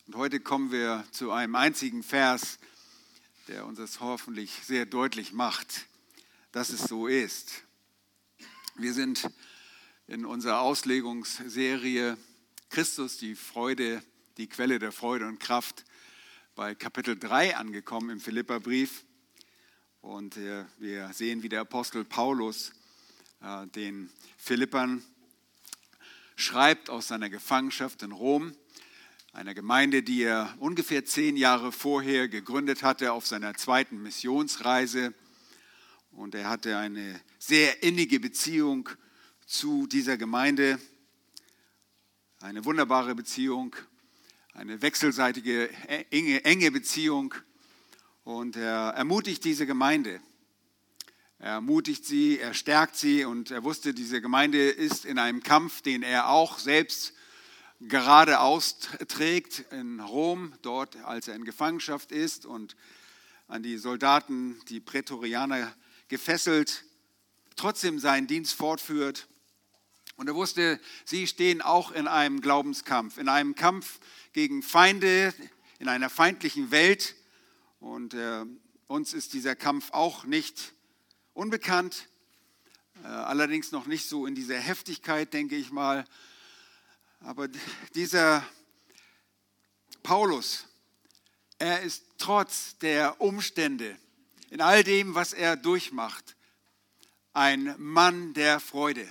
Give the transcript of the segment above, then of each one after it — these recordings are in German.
Und heute kommen wir zu einem einzigen Vers, der uns das hoffentlich sehr deutlich macht, dass es so ist. Wir sind in unserer Auslegungsserie Christus, die Freude, die Quelle der Freude und Kraft, bei Kapitel 3 angekommen im Philipperbrief. Und wir sehen, wie der Apostel Paulus den Philippern schreibt aus seiner Gefangenschaft in Rom, einer Gemeinde, die er ungefähr 10 Jahre vorher gegründet hatte auf seiner zweiten Missionsreise. Und er hatte eine sehr innige Beziehung zu dieser Gemeinde, eine wunderbare Beziehung, eine wechselseitige, enge Beziehung. Und er ermutigt diese Gemeinde. Er ermutigt sie, er stärkt sie und er wusste, diese Gemeinde ist in einem Kampf, den er auch selbst gerade austrägt in Rom, dort als er in Gefangenschaft ist und an die Soldaten, die Prätorianer gefesselt, trotzdem seinen Dienst fortführt. Und er wusste, sie stehen auch in einem Glaubenskampf, in einem Kampf gegen Feinde, in einer feindlichen Welt. Und uns ist dieser Kampf auch nicht unbekannt, allerdings noch nicht so in dieser Heftigkeit, denke ich mal. Aber dieser Paulus, er ist trotz der Umstände, in all dem, was er durchmacht, ein Mann der Freude.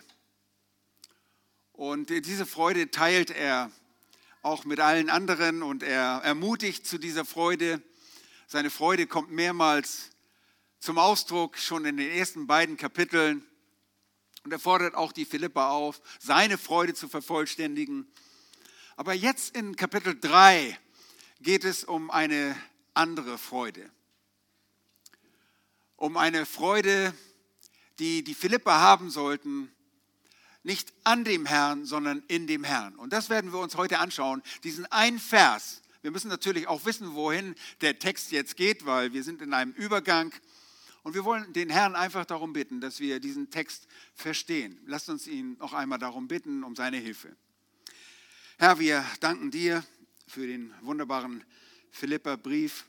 Und diese Freude teilt er auch mit allen anderen und er ermutigt zu dieser Freude. Seine Freude kommt mehrmals zum Ausdruck, schon in den ersten beiden Kapiteln. Und er fordert auch die Philipper auf, seine Freude zu vervollständigen. Aber jetzt in Kapitel 3 geht es um eine andere Freude. Um eine Freude, die die Philipper haben sollten, nicht an dem Herrn, sondern in dem Herrn. Und das werden wir uns heute anschauen, diesen einen Vers. Wir müssen natürlich auch wissen, wohin der Text jetzt geht, weil wir sind in einem Übergang. Und wir wollen den Herrn einfach darum bitten, dass wir diesen Text verstehen. Lasst uns ihn noch einmal darum bitten, um seine Hilfe. Herr, wir danken dir für den wunderbaren Philipperbrief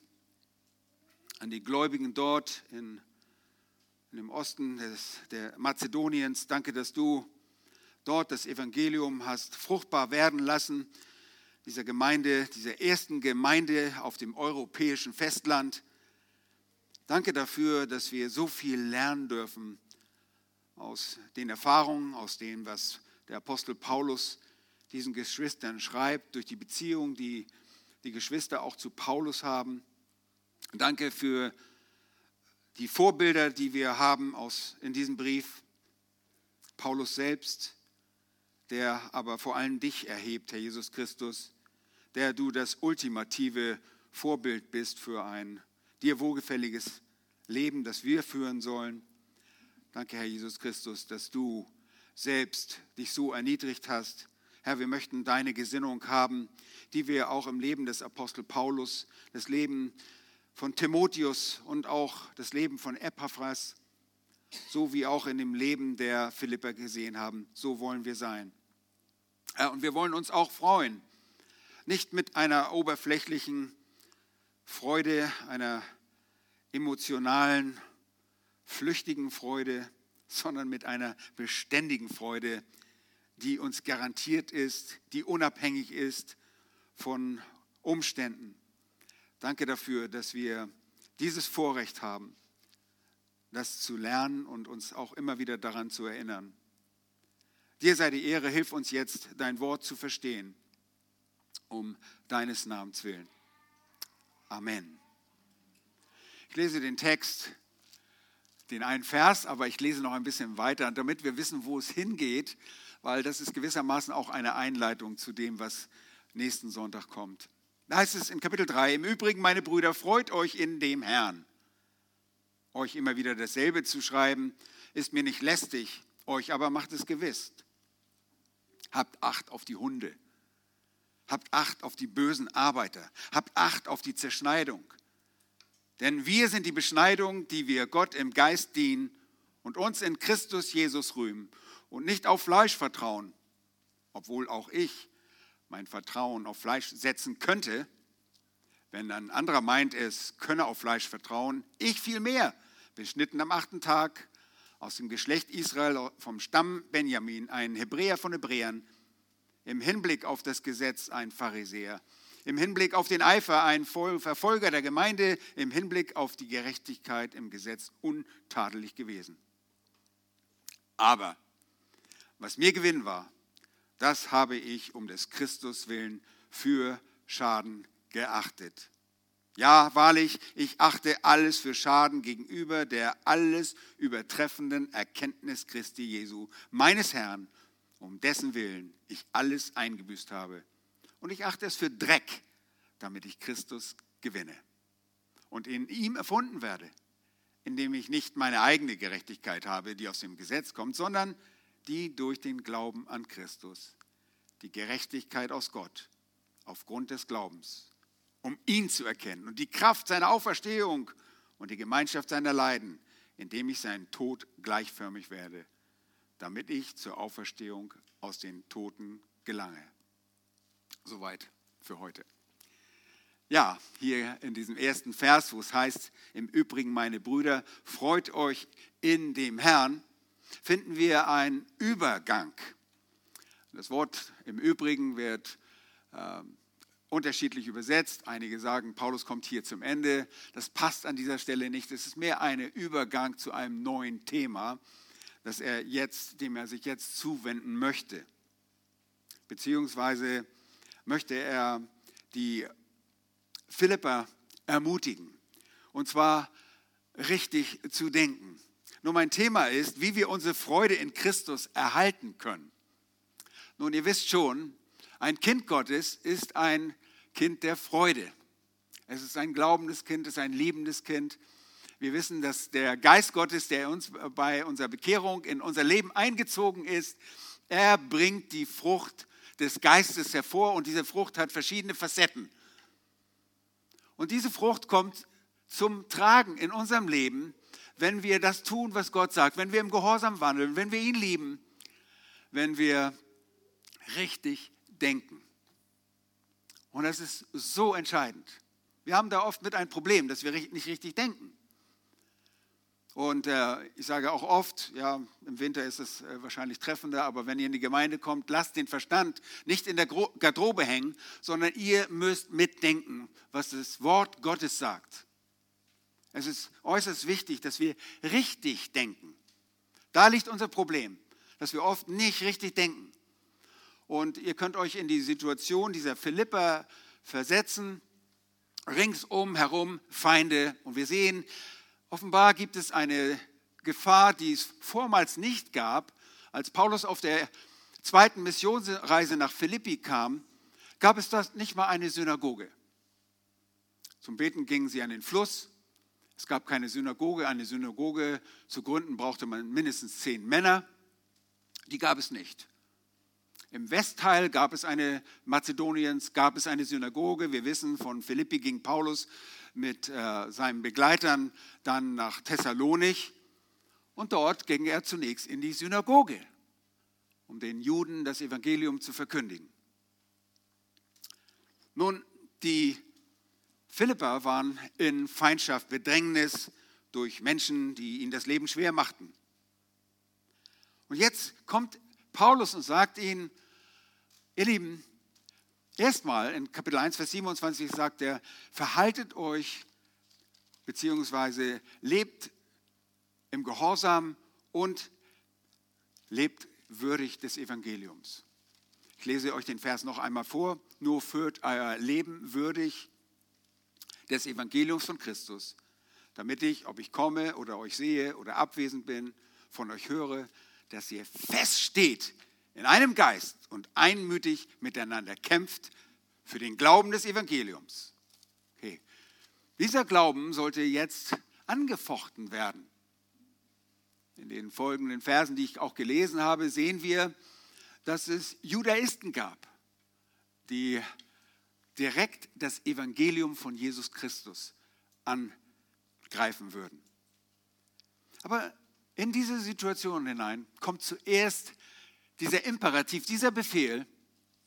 an die Gläubigen dort in dem Osten der Mazedoniens. Danke, dass du dort das Evangelium hast fruchtbar werden lassen, dieser Gemeinde, dieser ersten Gemeinde auf dem europäischen Festland. Danke dafür, dass wir so viel lernen dürfen aus den Erfahrungen, aus dem, was der Apostel Paulus diesen Geschwistern schreibt, durch die Beziehung, die die Geschwister auch zu Paulus haben. Danke für die Vorbilder, die wir haben in diesem Brief. Paulus selbst, der aber vor allem dich erhebt, Herr Jesus Christus, der du das ultimative Vorbild bist für ein dir wohlgefälliges Leben, das wir führen sollen. Danke, Herr Jesus Christus, dass du selbst dich so erniedrigt hast. Herr, wir möchten deine Gesinnung haben, die wir auch im Leben des Apostel Paulus, das Leben von Timotheus und auch das Leben von Epaphras, so wie auch in dem Leben der Philipper gesehen haben. So wollen wir sein. Und wir wollen uns auch freuen, nicht mit einer oberflächlichen Freude, einer emotionalen, flüchtigen Freude, sondern mit einer beständigen Freude, die uns garantiert ist, die unabhängig ist von Umständen. Danke dafür, dass wir dieses Vorrecht haben, das zu lernen und uns auch immer wieder daran zu erinnern. Dir sei die Ehre, hilf uns jetzt, dein Wort zu verstehen, um deines Namens willen. Amen. Ich lese den Text, den einen Vers, aber ich lese noch ein bisschen weiter, damit wir wissen, wo es hingeht, weil das ist gewissermaßen auch eine Einleitung zu dem, was nächsten Sonntag kommt. Da heißt es in Kapitel 3, im Übrigen, meine Brüder, freut euch in dem Herrn. Euch immer wieder dasselbe zu schreiben, ist mir nicht lästig, euch aber macht es gewiss. Habt Acht auf die Hunde. Habt Acht auf die bösen Arbeiter. Habt Acht auf die Zerschneidung. Denn wir sind die Beschneidung, die wir Gott im Geist dienen und uns in Christus Jesus rühmen und nicht auf Fleisch vertrauen, obwohl auch ich mein Vertrauen auf Fleisch setzen könnte, wenn ein anderer meint, es könne auf Fleisch vertrauen, ich vielmehr, beschnitten am 8. Tag, aus dem Geschlecht Israel, vom Stamm Benjamin, ein Hebräer von Hebräern, im Hinblick auf das Gesetz ein Pharisäer, im Hinblick auf den Eifer ein Verfolger der Gemeinde, im Hinblick auf die Gerechtigkeit im Gesetz untadelig gewesen. Aber was mir Gewinn war, das habe ich um des Christus willen für Schaden geachtet. Ja, wahrlich, ich achte alles für Schaden gegenüber der alles übertreffenden Erkenntnis Christi Jesu, meines Herrn, um dessen Willen ich alles eingebüßt habe. Und ich achte es für Dreck, damit ich Christus gewinne und in ihm erfunden werde, indem ich nicht meine eigene Gerechtigkeit habe, die aus dem Gesetz kommt, sondern die durch den Glauben an Christus, die Gerechtigkeit aus Gott, aufgrund des Glaubens, um ihn zu erkennen und die Kraft seiner Auferstehung und die Gemeinschaft seiner Leiden, indem ich seinen Tod gleichförmig werde, damit ich zur Auferstehung aus den Toten gelange. Soweit für heute. Ja, hier in diesem ersten Vers, wo es heißt, im Übrigen, meine Brüder, freut euch in dem Herrn, finden wir einen Übergang. Das Wort im Übrigen wird unterschiedlich übersetzt. Einige sagen, Paulus kommt hier zum Ende. Das passt an dieser Stelle nicht. Es ist mehr ein Übergang zu einem neuen Thema, dem er sich jetzt zuwenden möchte. Beziehungsweise möchte er die Philipper ermutigen. Und zwar richtig zu denken. Nur mein Thema ist, wie wir unsere Freude in Christus erhalten können. Nun, ihr wisst schon, ein Kind Gottes ist ein Kind der Freude. Es ist ein glaubendes Kind, es ist ein liebendes Kind. Wir wissen, dass der Geist Gottes, der uns bei unserer Bekehrung in unser Leben eingezogen ist, er bringt die Frucht des Geistes hervor und diese Frucht hat verschiedene Facetten. Und diese Frucht kommt zum Tragen in unserem Leben, wenn wir das tun, was Gott sagt, wenn wir im Gehorsam wandeln, wenn wir ihn lieben, wenn wir richtig denken. Und das ist so entscheidend. Wir haben da oft mit ein Problem, dass wir nicht richtig denken. Und ich sage auch oft, ja, im Winter ist es wahrscheinlich treffender, aber wenn ihr in die Gemeinde kommt, lasst den Verstand nicht in der Garderobe hängen, sondern ihr müsst mitdenken, was das Wort Gottes sagt. Es ist äußerst wichtig, dass wir richtig denken. Da liegt unser Problem, dass wir oft nicht richtig denken. Und ihr könnt euch in die Situation dieser Philipper versetzen, ringsum herum Feinde. Und wir sehen, offenbar gibt es eine Gefahr, die es vormals nicht gab. Als Paulus auf der zweiten Missionsreise nach Philippi kam, gab es dort nicht mal eine Synagoge. Zum Beten gingen sie an den Fluss. Es gab keine Synagoge. Eine Synagoge zu gründen brauchte man mindestens 10 Männer. Die gab es nicht. Im Westteil Mazedoniens gab es eine Synagoge. Wir wissen, von Philippi ging Paulus mit seinen Begleitern dann nach Thessalonich. Und dort ging er zunächst in die Synagoge, um den Juden das Evangelium zu verkündigen. Nun, die Philipper waren in Feindschaft, Bedrängnis durch Menschen, die ihnen das Leben schwer machten. Und jetzt kommt Paulus und sagt ihnen, ihr Lieben, erstmal in Kapitel 1, Vers 27 sagt er, verhaltet euch beziehungsweise lebt im Gehorsam und lebt würdig des Evangeliums. Ich lese euch den Vers noch einmal vor. Nur führt euer Leben würdig des Evangeliums von Christus, damit ich, ob ich komme oder euch sehe oder abwesend bin, von euch höre, dass ihr feststeht in einem Geist und einmütig miteinander kämpft für den Glauben des Evangeliums. Okay. Dieser Glauben sollte jetzt angefochten werden. In den folgenden Versen, die ich auch gelesen habe, sehen wir, dass es Judaisten gab, die direkt das Evangelium von Jesus Christus angreifen würden. Aber in diese Situation hinein kommt zuerst dieser Imperativ, dieser Befehl,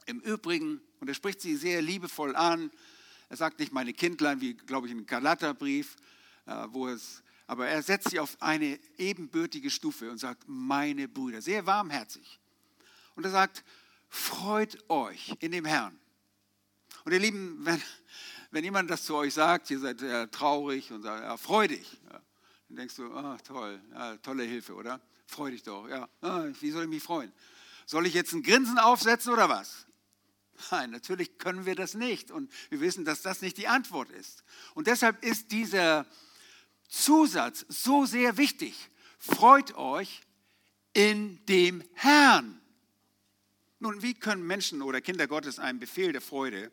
Im Übrigen, und er spricht sie sehr liebevoll an, er sagt nicht meine Kindlein, wie, glaube ich, im Galaterbrief, aber er setzt sie auf eine ebenbürtige Stufe und sagt, meine Brüder, sehr warmherzig. Und er sagt, freut euch in dem Herrn. Und ihr Lieben, wenn jemand das zu euch sagt, ihr seid traurig und sagt, ja, freu dich. Ja, dann denkst du, toll, ja, tolle Hilfe, oder? Freu dich doch. Ja, wie soll ich mich freuen? Soll ich jetzt ein Grinsen aufsetzen oder was? Nein, natürlich können wir das nicht. Und wir wissen, dass das nicht die Antwort ist. Und deshalb ist dieser Zusatz so sehr wichtig. Freut euch in dem Herrn. Nun, wie können Menschen oder Kinder Gottes einem Befehl der Freude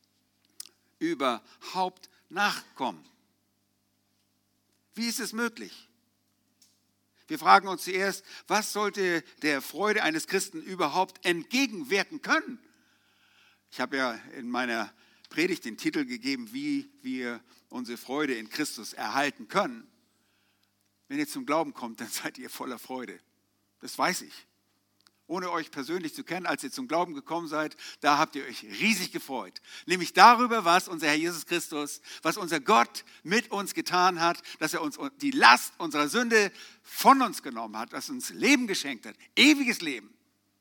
überhaupt nachkommen? Wie ist es möglich? Wir fragen uns zuerst, was sollte der Freude eines Christen überhaupt entgegenwirken können? Ich habe ja in meiner Predigt den Titel gegeben, wie wir unsere Freude in Christus erhalten können. Wenn ihr zum Glauben kommt, dann seid ihr voller Freude. Das weiß ich. Ohne euch persönlich zu kennen, als ihr zum Glauben gekommen seid, da habt ihr euch riesig gefreut. Nämlich darüber, was unser Herr Jesus Christus, was unser Gott mit uns getan hat, dass er uns die Last unserer Sünde von uns genommen hat, dass er uns Leben geschenkt hat, ewiges Leben.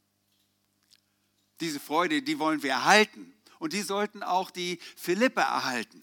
Diese Freude, die wollen wir erhalten. Und die sollten auch die Philipper erhalten.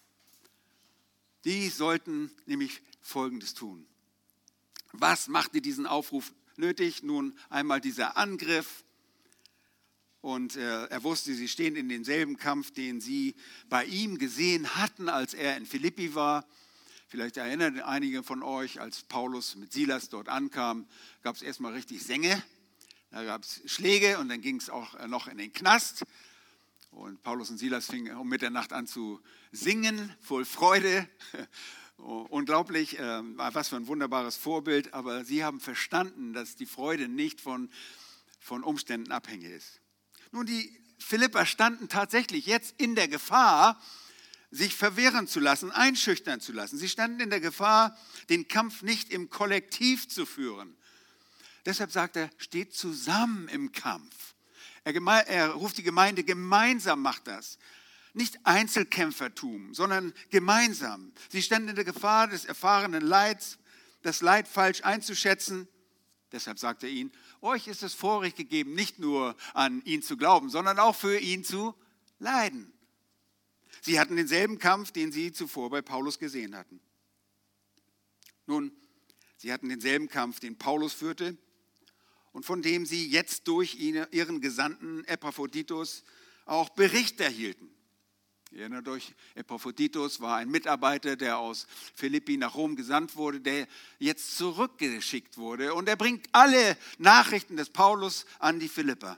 Die sollten nämlich Folgendes tun. Was machte diesen Aufruf nötig? Nun einmal dieser Angriff. Und er wusste, sie stehen in demselben Kampf, den sie bei ihm gesehen hatten, als er in Philippi war. Vielleicht erinnern einige von euch, als Paulus mit Silas dort ankam, gab es erstmal richtig Sänge. Da gab es Schläge und dann ging es auch noch in den Knast. Und Paulus und Silas fingen um Mitternacht an zu singen, voll Freude. Unglaublich, was für ein wunderbares Vorbild. Aber sie haben verstanden, dass die Freude nicht von Umständen abhängig ist. Nun, die Philipper standen tatsächlich jetzt in der Gefahr, sich verwehren zu lassen, einschüchtern zu lassen. Sie standen in der Gefahr, den Kampf nicht im Kollektiv zu führen. Deshalb sagt er, steht zusammen im Kampf. Er ruft die Gemeinde, gemeinsam macht das. Nicht Einzelkämpfertum, sondern gemeinsam. Sie standen in der Gefahr des erfahrenen Leids, das Leid falsch einzuschätzen. Deshalb sagt er ihnen, euch ist das Vorrecht gegeben, nicht nur an ihn zu glauben, sondern auch für ihn zu leiden. Sie hatten denselben Kampf, den sie zuvor bei Paulus gesehen hatten. Nun, sie hatten denselben Kampf, den Paulus führte, und von dem sie jetzt durch ihren Gesandten Epaphroditus auch Bericht erhielten. Ihr erinnert euch, Epaphroditus war ein Mitarbeiter, der aus Philippi nach Rom gesandt wurde, der jetzt zurückgeschickt wurde. Und er bringt alle Nachrichten des Paulus an die Philipper.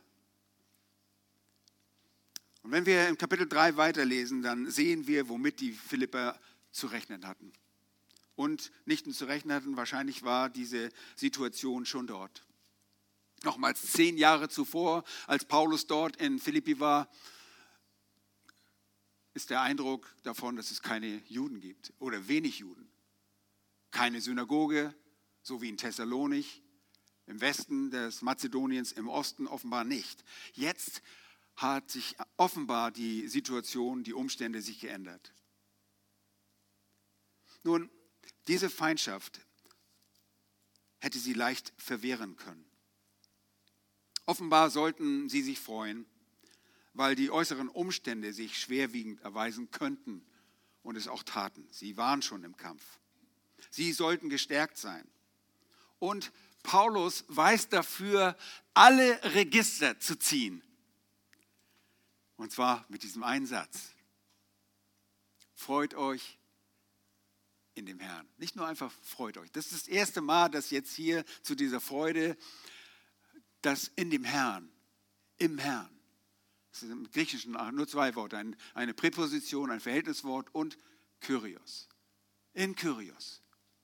Und wenn wir im Kapitel 3 weiterlesen, dann sehen wir, womit die Philipper zu rechnen hatten. Und nicht nur zu rechnen hatten, wahrscheinlich war diese Situation schon dort. Nochmals 10 Jahre zuvor, als Paulus dort in Philippi war, ist der Eindruck davon, dass es keine Juden gibt oder wenig Juden. Keine Synagoge, so wie in Thessalonich, im Westen des Mazedoniens, im Osten offenbar nicht. Jetzt hat sich offenbar die Situation, die Umstände sich geändert. Nun, diese Feindschaft hätte sie leicht verwehren können. Offenbar sollten sie sich freuen, weil die äußeren Umstände sich schwerwiegend erweisen könnten und es auch taten. Sie waren schon im Kampf. Sie sollten gestärkt sein. Und Paulus weiß dafür, alle Register zu ziehen. Und zwar mit diesem einen Satz. Freut euch in dem Herrn. Nicht nur einfach freut euch. Das ist das erste Mal, dass jetzt hier zu dieser Freude, das in dem Herrn, im Herrn. Das ist im Griechischen nur 2 Worte. Eine Präposition, ein Verhältniswort und Kyrios. In Kyrios.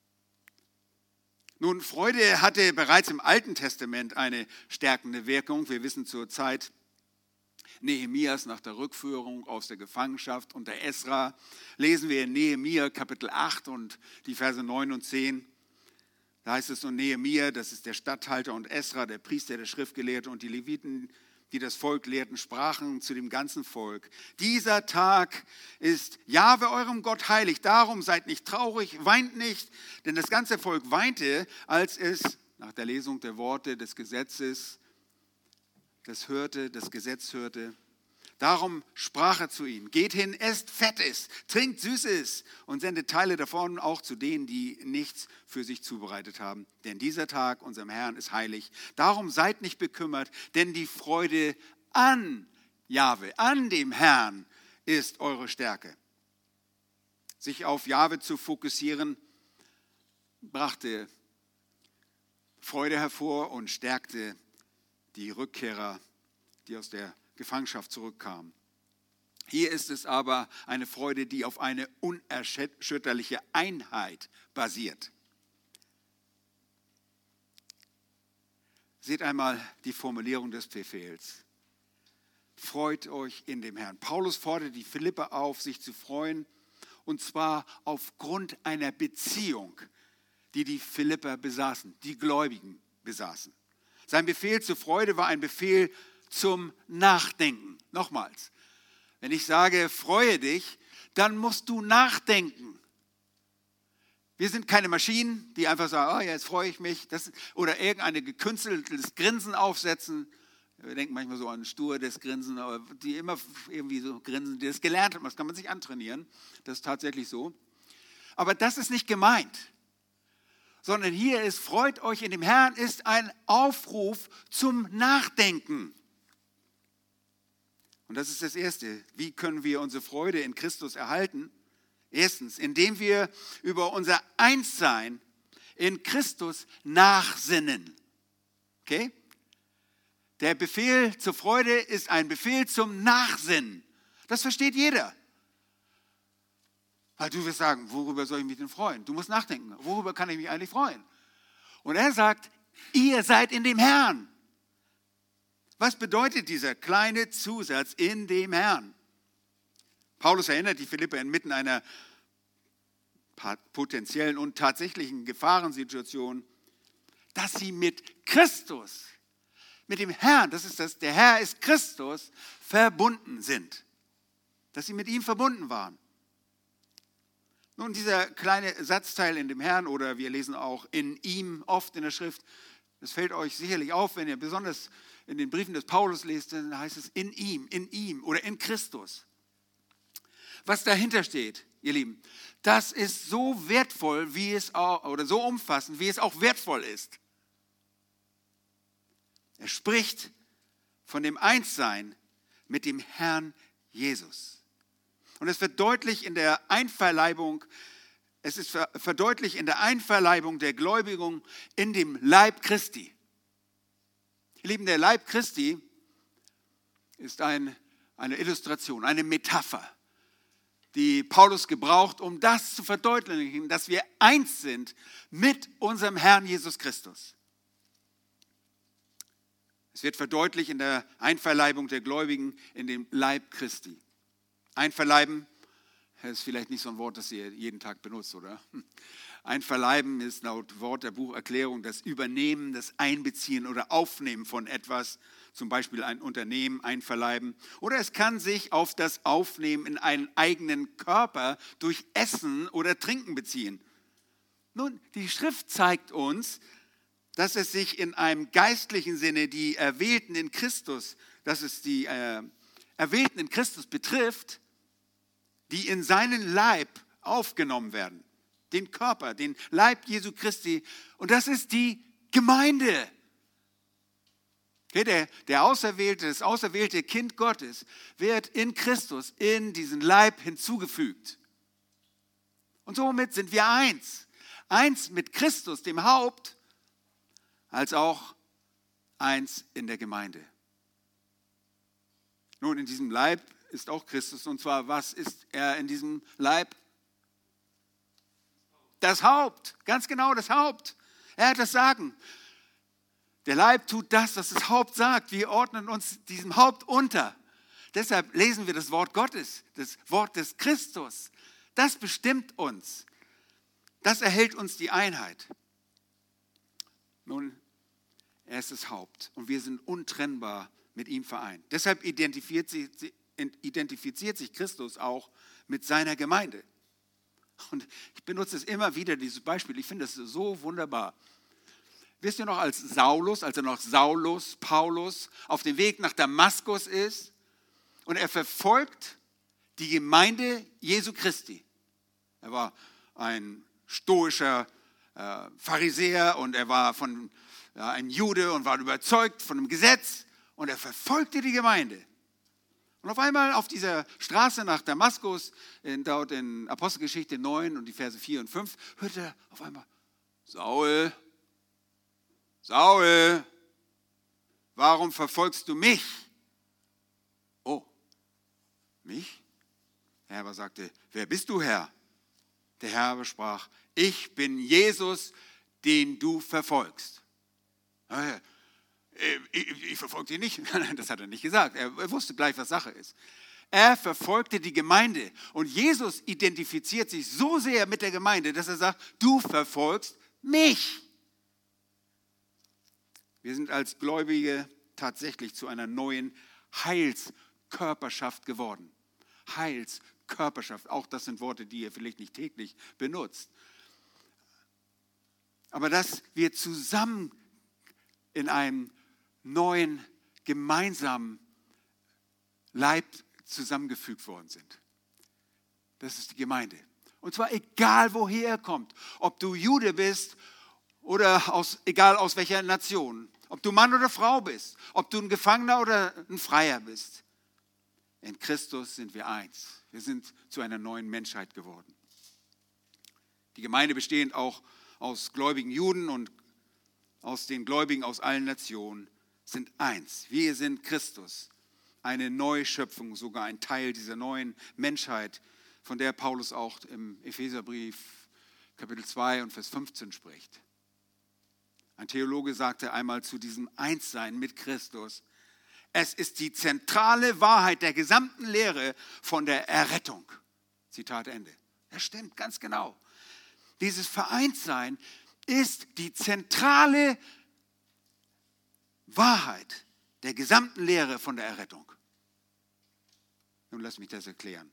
Nun, Freude hatte bereits im Alten Testament eine stärkende Wirkung. Wir wissen zur Zeit Nehemias nach der Rückführung aus der Gefangenschaft unter Esra, lesen wir in Nehemia Kapitel 8 und die Verse 9 und 10. Da heißt es, und Nehemia, das ist der Statthalter, und Esra, der Priester, der Schriftgelehrte, und die Leviten, die das Volk lehrten, sprachen zu dem ganzen Volk: Dieser Tag ist Jahwe eurem Gott heilig, darum seid nicht traurig, weint nicht, denn das ganze Volk weinte, als es nach der Lesung der Worte des Gesetzes das Gesetz hörte. Darum sprach er zu ihnen: Geht hin, esst Fettes, trinkt Süßes und sendet Teile davon auch zu denen, die nichts für sich zubereitet haben. Denn dieser Tag unserem Herrn ist heilig. Darum seid nicht bekümmert, denn die Freude an Jahwe, an dem Herrn, ist eure Stärke. Sich auf Jahwe zu fokussieren, brachte Freude hervor und stärkte die Rückkehrer, die aus der Gefangenschaft zurückkamen. Hier ist es aber eine Freude, die auf eine unerschütterliche Einheit basiert. Seht einmal die Formulierung des Befehls. Freut euch in dem Herrn. Paulus fordert die Philipper auf, sich zu freuen, und zwar aufgrund einer Beziehung, die die Philipper besaßen, die Gläubigen besaßen. Sein Befehl zur Freude war ein Befehl zum Nachdenken. Nochmals, wenn ich sage, freue dich, dann musst du nachdenken. Wir sind keine Maschinen, die einfach sagen, oh, jetzt freue ich mich, oder irgendein gekünsteltes Grinsen aufsetzen. Wir denken manchmal so an stures Grinsen, aber die immer irgendwie so grinsen, die das gelernt haben, das kann man sich antrainieren. Das ist tatsächlich so. Aber das ist nicht gemeint. Sondern hier ist, freut euch in dem Herrn, ist ein Aufruf zum Nachdenken. Und das ist das Erste. Wie können wir unsere Freude in Christus erhalten? Erstens, indem wir über unser Einssein in Christus nachsinnen. Okay? Der Befehl zur Freude ist ein Befehl zum Nachsinnen. Das versteht jeder. Weil du wirst sagen, worüber soll ich mich denn freuen? Du musst nachdenken, worüber kann ich mich eigentlich freuen? Und er sagt, ihr seid in dem Herrn. Was bedeutet dieser kleine Zusatz, in dem Herrn? Paulus erinnert die Philipper inmitten einer potenziellen und tatsächlichen Gefahrensituation, dass sie mit Christus, mit dem Herrn, der Herr ist Christus, verbunden sind. Dass sie mit ihm verbunden waren. Nun, dieser kleine Satzteil in dem Herrn, oder wir lesen auch in ihm oft in der Schrift, das fällt euch sicherlich auf, wenn ihr besonders in den Briefen des Paulus lest, dann heißt es in ihm oder in Christus. Was dahinter steht, ihr Lieben, das ist so wertvoll, wie es auch, oder so umfassend, wie es auch wertvoll ist. Er spricht von dem Einssein mit dem Herrn Jesus. Und es wird deutlich in der Einverleibung, verdeutlicht in der Einverleibung der Gläubigen in dem Leib Christi. Ihr Lieben, der Leib Christi ist eine Illustration, eine Metapher, die Paulus gebraucht, um das zu verdeutlichen, dass wir eins sind mit unserem Herrn Jesus Christus. Es wird verdeutlicht in der Einverleibung der Gläubigen in dem Leib Christi. Einverleiben ist vielleicht nicht so ein Wort, das ihr jeden Tag benutzt, oder? Einverleiben ist laut Wort der Bucherklärung das Übernehmen, das Einbeziehen oder Aufnehmen von etwas, zum Beispiel ein Unternehmen einverleiben. Oder es kann sich auf das Aufnehmen in einen eigenen Körper durch Essen oder Trinken beziehen. Nun, die Schrift zeigt uns, dass es sich in einem geistlichen Sinne die Erwählten in Christus, dass es die Erwählten in Christus betrifft, die in seinen Leib aufgenommen werden. Den Körper, den Leib Jesu Christi. Und das ist die Gemeinde. Okay, das auserwählte Kind Gottes wird in Christus in diesen Leib hinzugefügt. Und somit sind wir eins. Eins mit Christus, dem Haupt, als auch eins in der Gemeinde. Nun, in diesem Leib ist auch Christus. Und zwar, was ist er in diesem Leib? Das Haupt, ganz genau das Haupt. Er hat das Sagen. Der Leib tut das, was das Haupt sagt. Wir ordnen uns diesem Haupt unter. Deshalb lesen wir das Wort Gottes, das Wort des Christus. Das bestimmt uns. Das erhält uns die Einheit. Nun, er ist das Haupt und wir sind untrennbar mit ihm vereint. Deshalb identifiziert sich Christus auch mit seiner Gemeinde. Und ich benutze es immer wieder, dieses Beispiel. Ich finde es so wunderbar. Wisst ihr noch, als er noch Saulus, Paulus, auf dem Weg nach Damaskus ist und er verfolgt die Gemeinde Jesu Christi. Er war ein stoischer Pharisäer und er war ein Jude und war überzeugt von dem Gesetz und er verfolgte die Gemeinde. Und auf einmal auf dieser Straße nach Damaskus, dort in Apostelgeschichte 9 und die Verse 4 und 5, hört er auf einmal, Saul, Saul, warum verfolgst du mich? Oh, mich? Er aber sagte, wer bist du, Herr? Der Herr aber sprach, ich bin Jesus, den du verfolgst. Ich verfolge ihn nicht. Das hat er nicht gesagt. Er wusste gleich, was Sache ist. Er verfolgte die Gemeinde. Und Jesus identifiziert sich so sehr mit der Gemeinde, dass er sagt, du verfolgst mich. Wir sind als Gläubige tatsächlich zu einer neuen Heilskörperschaft geworden. Heilskörperschaft. Auch das sind Worte, die ihr vielleicht nicht täglich benutzt. Aber dass wir zusammen in einem neuen, gemeinsamen Leib zusammengefügt worden sind. Das ist die Gemeinde. Und zwar egal, woher er kommt. Ob du Jude bist oder egal aus welcher Nation. Ob du Mann oder Frau bist. Ob du ein Gefangener oder ein Freier bist. In Christus sind wir eins. Wir sind zu einer neuen Menschheit geworden. Die Gemeinde bestehend auch aus gläubigen Juden und aus den Gläubigen aus allen Nationen sind eins. Wir sind Christus, eine Neuschöpfung, sogar ein Teil dieser neuen Menschheit, von der Paulus auch im Epheserbrief Kapitel 2 und Vers 15 spricht. Ein Theologe sagte einmal zu diesem Einssein mit Christus, es ist die zentrale Wahrheit der gesamten Lehre von der Errettung. Zitat Ende. Das stimmt ganz genau. Dieses Vereintsein ist die zentrale Wahrheit der gesamten Lehre von der Errettung. Nun lass mich das erklären.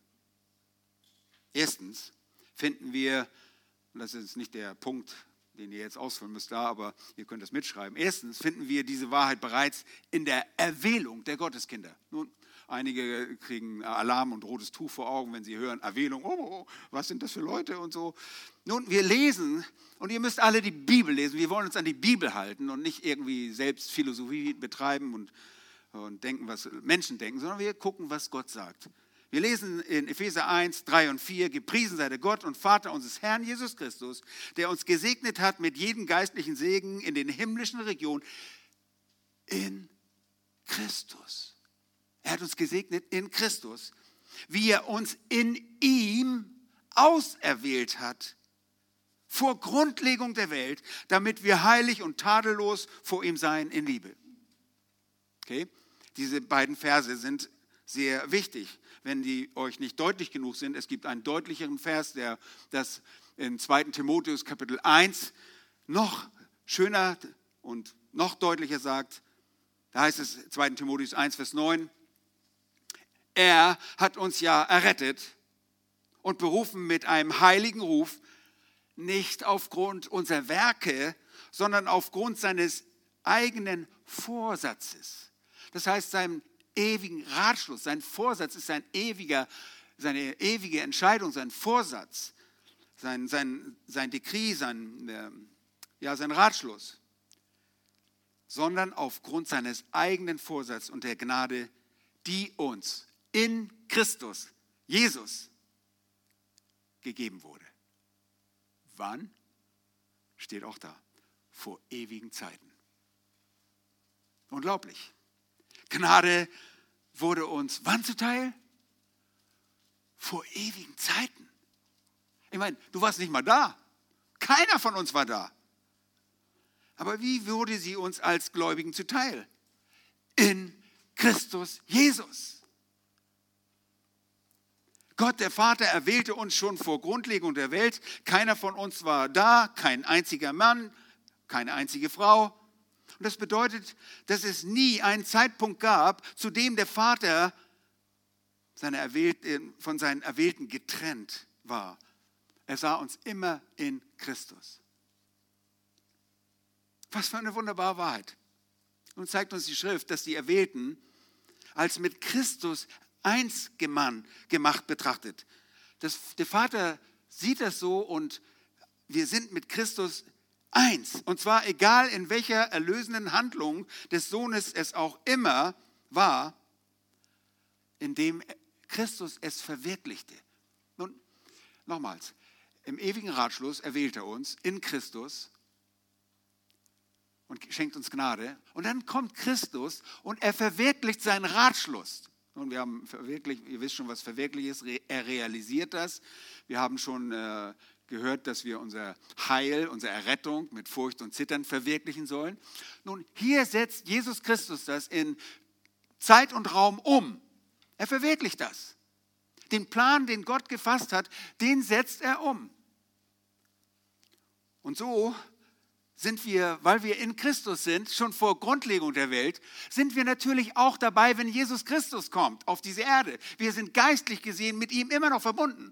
Erstens finden wir, und das ist nicht der Punkt, den ihr jetzt ausfüllen müsst da, aber ihr könnt das mitschreiben. Erstens finden wir diese Wahrheit bereits in der Erwählung der Gotteskinder. Nun, einige kriegen Alarm und rotes Tuch vor Augen, wenn sie hören Erwählung. Oh, was sind das für Leute und so. Nun, wir lesen, und ihr müsst alle die Bibel lesen. Wir wollen uns an die Bibel halten und nicht irgendwie selbst Philosophie betreiben und denken, was Menschen denken, sondern wir gucken, was Gott sagt. Wir lesen in Epheser 1, 3 und 4, gepriesen sei der Gott und Vater unseres Herrn Jesus Christus, der uns gesegnet hat mit jedem geistlichen Segen in den himmlischen Regionen in Christus. Er hat uns gesegnet in Christus, wie er uns in ihm auserwählt hat, vor Grundlegung der Welt, damit wir heilig und tadellos vor ihm seien in Liebe. Okay? Diese beiden Verse sind sehr wichtig, wenn die euch nicht deutlich genug sind. Es gibt einen deutlicheren Vers, der das in 2. Timotheus Kapitel 1 noch schöner und noch deutlicher sagt. Da heißt es 2. Timotheus 1, Vers 9, er hat uns ja errettet und berufen mit einem heiligen Ruf, nicht aufgrund unserer Werke, sondern aufgrund seines eigenen Vorsatzes. Das heißt, seinem ewigen Ratschluss. Sein Vorsatz ist seine ewige Entscheidung, sein Vorsatz, sein Dekret, sein Ratschluss. Sondern aufgrund seines eigenen Vorsatzes und der Gnade, die uns in Christus, Jesus, gegeben wurde. Wann? Steht auch da. Vor ewigen Zeiten. Unglaublich. Gnade wurde uns wann zuteil? Vor ewigen Zeiten. Ich meine, du warst nicht mal da. Keiner von uns war da. Aber wie wurde sie uns als Gläubigen zuteil? In Christus Jesus. Gott, der Vater, erwählte uns schon vor Grundlegung der Welt. Keiner von uns war da, kein einziger Mann, keine einzige Frau. Und das bedeutet, dass es nie einen Zeitpunkt gab, zu dem der Vater von seinen Erwählten getrennt war. Er sah uns immer in Christus. Was für eine wunderbare Wahrheit. Und zeigt uns die Schrift, dass die Erwählten als mit Christus eins gemacht betrachtet. Der Vater sieht das so und wir sind mit Christus eins. Und zwar egal in welcher erlösenden Handlung des Sohnes es auch immer war, in dem Christus es verwirklichte. Nun, nochmals, im ewigen Ratschluss erwählt er uns in Christus und schenkt uns Gnade. Und dann kommt Christus und er verwirklicht seinen Ratschluss. Und wir haben verwirklicht, ihr wisst schon, was verwirklicht ist, er realisiert das. Wir haben schon gehört, dass wir unser Heil, unsere Errettung mit Furcht und Zittern verwirklichen sollen. Nun, hier setzt Jesus Christus das in Zeit und Raum um. Er verwirklicht das. Den Plan, den Gott gefasst hat, den setzt er um. Und so sind wir, weil wir in Christus sind, schon vor Grundlegung der Welt, sind wir natürlich auch dabei, wenn Jesus Christus kommt auf diese Erde. Wir sind geistlich gesehen mit ihm immer noch verbunden.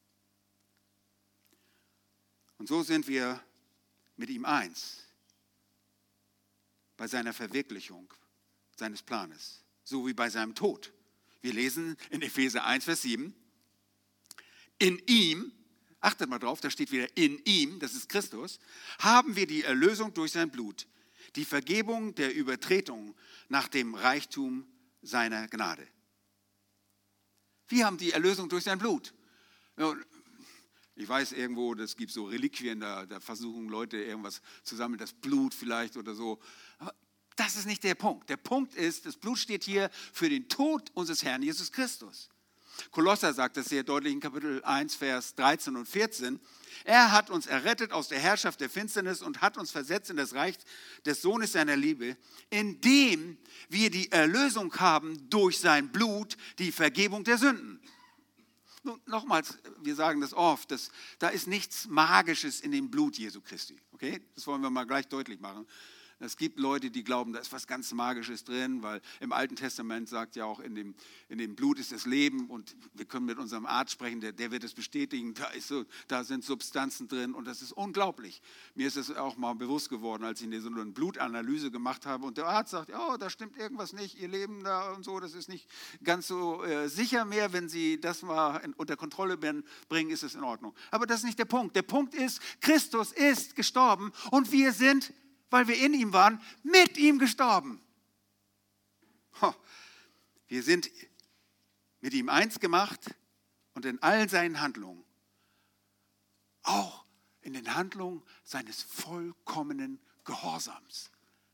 Und so sind wir mit ihm eins bei seiner Verwirklichung seines Planes, so wie bei seinem Tod. Wir lesen in Epheser 1, Vers 7, in ihm, achtet mal drauf, da steht wieder in ihm, das ist Christus, haben wir die Erlösung durch sein Blut, die Vergebung der Übertretungen nach dem Reichtum seiner Gnade. Wir haben die Erlösung durch sein Blut. Ich weiß irgendwo, es gibt so Reliquien, da versuchen Leute irgendwas zu sammeln, das Blut vielleicht oder so. Aber das ist nicht der Punkt. Der Punkt ist, das Blut steht hier für den Tod unseres Herrn Jesus Christus. Kolosser sagt das sehr deutlich in Kapitel 1, Vers 13 und 14. Er hat uns errettet aus der Herrschaft der Finsternis und hat uns versetzt in das Reich des Sohnes seiner Liebe, indem wir die Erlösung haben durch sein Blut, die Vergebung der Sünden. Nun, nochmals, wir sagen das oft, da ist nichts Magisches in dem Blut Jesu Christi. Okay? Das wollen wir mal gleich deutlich machen. Es gibt Leute, die glauben, da ist was ganz Magisches drin, weil im Alten Testament sagt ja auch, in dem Blut ist das Leben und wir können mit unserem Arzt sprechen, der wird es bestätigen, da sind Substanzen drin und das ist unglaublich. Mir ist es auch mal bewusst geworden, als ich so eine Blutanalyse gemacht habe und der Arzt sagt, oh, da stimmt irgendwas nicht, Ihr Leben da und so, das ist nicht ganz so sicher mehr, wenn Sie das mal unter Kontrolle bringen, ist es in Ordnung. Aber das ist nicht der Punkt. Der Punkt ist, Christus ist gestorben und wir sind, weil wir in ihm waren, mit ihm gestorben. Wir sind mit ihm eins gemacht und in all seinen Handlungen, auch in den Handlungen seines vollkommenen Gehorsams.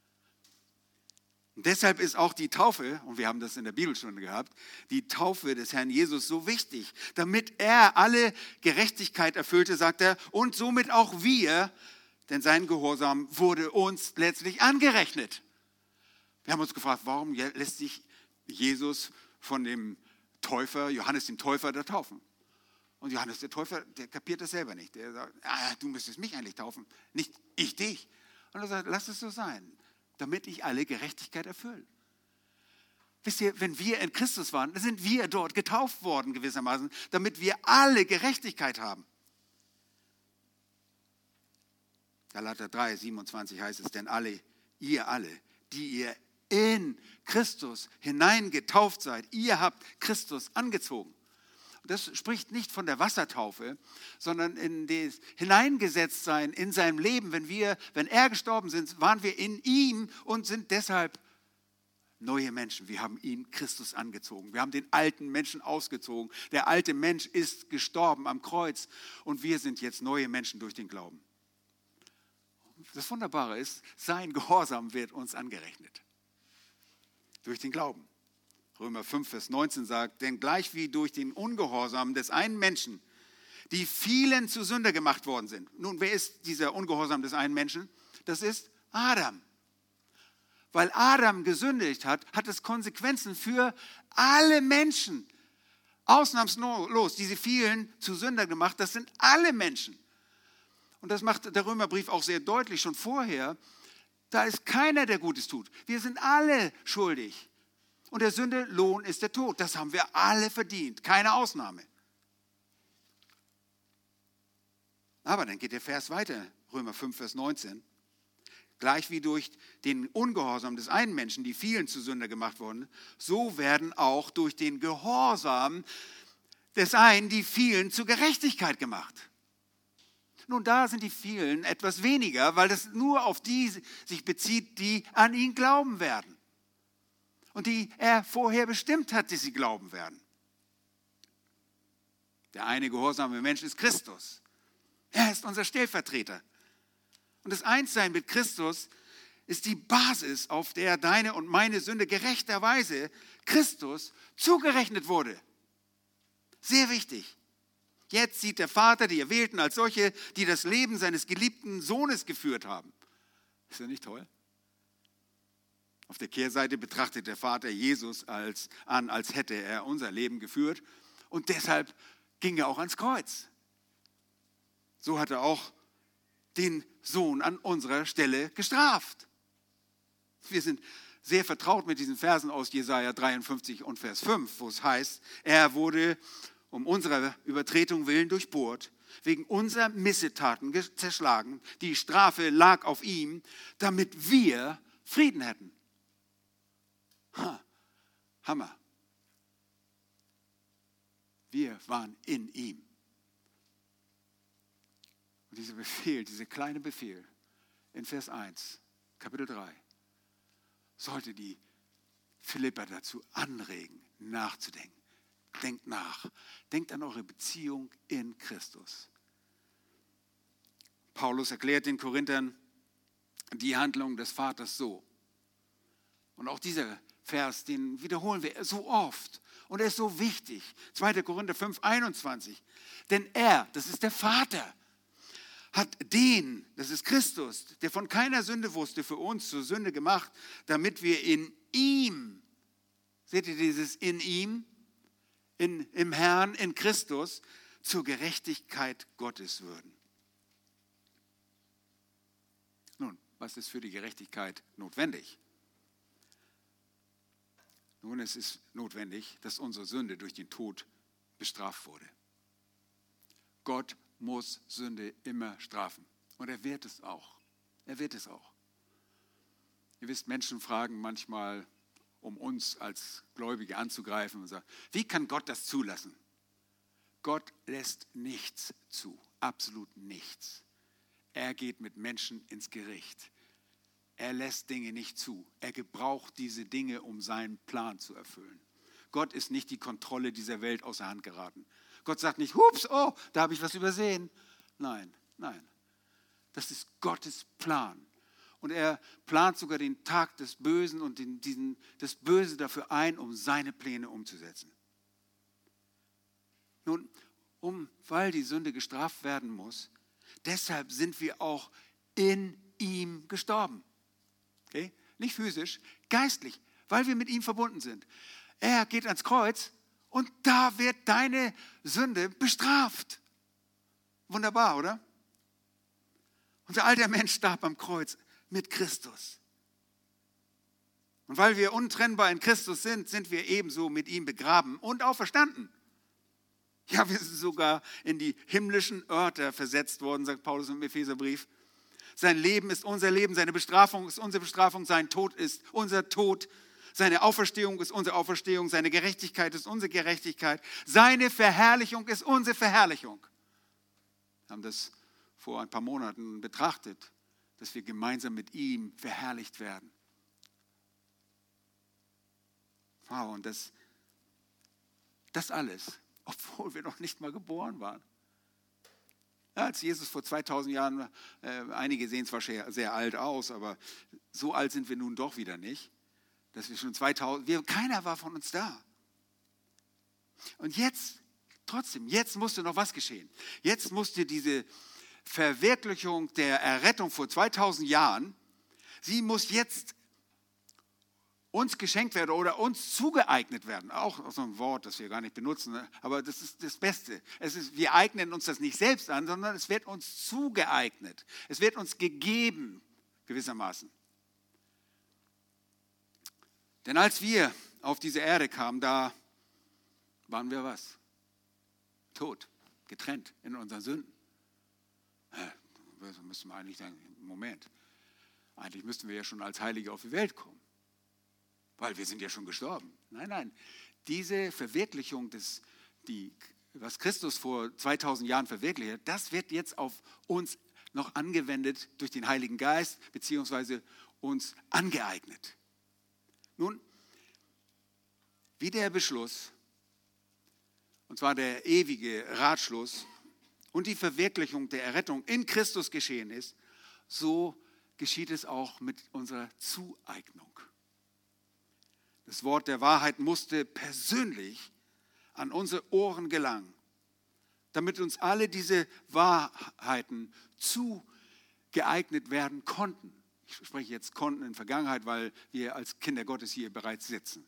Und deshalb ist auch die Taufe, und wir haben das in der Bibelstunde gehabt, die Taufe des Herrn Jesus so wichtig, damit er alle Gerechtigkeit erfüllte, sagt er, und somit auch wir, denn sein Gehorsam wurde uns letztlich angerechnet. Wir haben uns gefragt, warum lässt sich Jesus von dem Täufer, Johannes dem Täufer, da taufen? Und Johannes der Täufer, der kapiert das selber nicht. Der sagt, du müsstest mich eigentlich taufen, nicht ich dich. Und er sagt, lass es so sein, damit ich alle Gerechtigkeit erfülle. Wisst ihr, wenn wir in Christus waren, dann sind wir dort getauft worden gewissermaßen, damit wir alle Gerechtigkeit haben. Galater 3, 27 heißt es, denn ihr alle, die ihr in Christus hineingetauft seid, ihr habt Christus angezogen. Und das spricht nicht von der Wassertaufe, sondern in das Hineingesetztsein in seinem Leben. Wenn er gestorben ist, waren wir in ihm und sind deshalb neue Menschen. Wir haben ihn, Christus, angezogen. Wir haben den alten Menschen ausgezogen. Der alte Mensch ist gestorben am Kreuz und wir sind jetzt neue Menschen durch den Glauben. Das Wunderbare ist, sein Gehorsam wird uns angerechnet. Durch den Glauben. Römer 5, Vers 19 sagt, denn gleich wie durch den Ungehorsam des einen Menschen die vielen zu Sünder gemacht worden sind. Nun, wer ist dieser Ungehorsam des einen Menschen? Das ist Adam. Weil Adam gesündigt hat, hat es Konsequenzen für alle Menschen. Ausnahmslos, diese vielen zu Sünder gemacht, das sind alle Menschen. Und das macht der Römerbrief auch sehr deutlich, schon vorher. Da ist keiner, der Gutes tut. Wir sind alle schuldig. Und der Sünde Lohn ist der Tod. Das haben wir alle verdient. Keine Ausnahme. Aber dann geht der Vers weiter. Römer 5, Vers 19. Gleich wie durch den Ungehorsam des einen Menschen die vielen zu Sünder gemacht wurden, so werden auch durch den Gehorsam des einen die vielen zur Gerechtigkeit gemacht. Nun, da sind die vielen etwas weniger, weil das nur auf die sich bezieht, die an ihn glauben werden. Und die er vorher bestimmt hat, dass sie glauben werden. Der eine gehorsame Mensch ist Christus. Er ist unser Stellvertreter. Und das Einssein mit Christus ist die Basis, auf der deine und meine Sünde gerechterweise Christus zugerechnet wurde. Sehr wichtig. Jetzt sieht der Vater die Erwählten als solche, die das Leben seines geliebten Sohnes geführt haben. Ist das nicht toll? Auf der Kehrseite betrachtet der Vater Jesus als hätte er unser Leben geführt. Und deshalb ging er auch ans Kreuz. So hat er auch den Sohn an unserer Stelle gestraft. Wir sind sehr vertraut mit diesen Versen aus Jesaja 53 und Vers 5, wo es heißt, er wurde um unserer Übertretung willen durchbohrt, wegen unserer Missetaten zerschlagen. Die Strafe lag auf ihm, damit wir Frieden hätten. Hammer. Wir waren in ihm. Und dieser Befehl, dieser kleine Befehl in Vers 1, Kapitel 3, sollte die Philipper dazu anregen, nachzudenken. Denkt nach. Denkt an eure Beziehung in Christus. Paulus erklärt den Korinthern die Handlung des Vaters so. Und auch dieser Vers, den wiederholen wir so oft. Und er ist so wichtig. 2. Korinther 5, 21. Denn er, das ist der Vater, hat den, das ist Christus, der von keiner Sünde wusste, für uns zur Sünde gemacht, damit wir in ihm, seht ihr dieses in ihm, im Herrn, in Christus, zur Gerechtigkeit Gottes würden. Nun, was ist für die Gerechtigkeit notwendig? Nun, es ist notwendig, dass unsere Sünde durch den Tod bestraft wurde. Gott muss Sünde immer strafen. Und er wird es auch. Er wird es auch. Ihr wisst, Menschen fragen manchmal, um uns als Gläubige anzugreifen und sagen, wie kann Gott das zulassen? Gott lässt nichts zu, absolut nichts. Er geht mit Menschen ins Gericht. Er lässt Dinge nicht zu. Er gebraucht diese Dinge, um seinen Plan zu erfüllen. Gott ist nicht die Kontrolle dieser Welt außer Hand geraten. Gott sagt nicht, hups, oh, da habe ich was übersehen. Nein, nein. Das ist Gottes Plan. Und er plant sogar den Tag des Bösen und das Böse dafür ein, um seine Pläne umzusetzen. Nun, weil die Sünde gestraft werden muss, deshalb sind wir auch in ihm gestorben. Okay? Nicht physisch, geistlich, weil wir mit ihm verbunden sind. Er geht ans Kreuz und da wird deine Sünde bestraft. Wunderbar, oder? Unser alter Mensch starb am Kreuz mit Christus. Und weil wir untrennbar in Christus sind, sind wir ebenso mit ihm begraben und auferstanden. Ja, wir sind sogar in die himmlischen Örter versetzt worden, sagt Paulus im Epheserbrief. Sein Leben ist unser Leben, seine Bestrafung ist unsere Bestrafung, sein Tod ist unser Tod, seine Auferstehung ist unsere Auferstehung, seine Gerechtigkeit ist unsere Gerechtigkeit, seine Verherrlichung ist unsere Verherrlichung. Wir haben das vor ein paar Monaten betrachtet, dass wir gemeinsam mit ihm verherrlicht werden. Wow, und das alles, obwohl wir noch nicht mal geboren waren. Ja, als Jesus vor 2000 Jahren, einige sehen zwar sehr alt aus, aber so alt sind wir nun doch wieder nicht, dass wir schon 2000, keiner war von uns da. Und jetzt musste noch was geschehen. Jetzt musste diese Verwirklichung der Errettung vor 2000 Jahren, sie muss jetzt uns geschenkt werden oder uns zugeeignet werden. Auch so ein Wort, das wir gar nicht benutzen, aber das ist das Beste. Wir eignen uns das nicht selbst an, sondern es wird uns zugeeignet. Es wird uns gegeben, gewissermaßen. Denn als wir auf diese Erde kamen, da waren wir was? Tot, getrennt in unseren Sünden. So müssten wir eigentlich sagen, Moment, eigentlich müssten wir ja schon als Heilige auf die Welt kommen, weil wir sind ja schon gestorben. Nein, diese Verwirklichung, was Christus vor 2000 Jahren verwirklicht hat, das wird jetzt auf uns noch angewendet durch den Heiligen Geist, beziehungsweise uns angeeignet. Nun, wie der Beschluss, und zwar der ewige Ratschluss und die Verwirklichung der Errettung in Christus geschehen ist, so geschieht es auch mit unserer Zueignung. Das Wort der Wahrheit musste persönlich an unsere Ohren gelangen, damit uns alle diese Wahrheiten zugeeignet werden konnten. Ich spreche jetzt konnten in Vergangenheit, weil wir als Kinder Gottes hier bereits sitzen.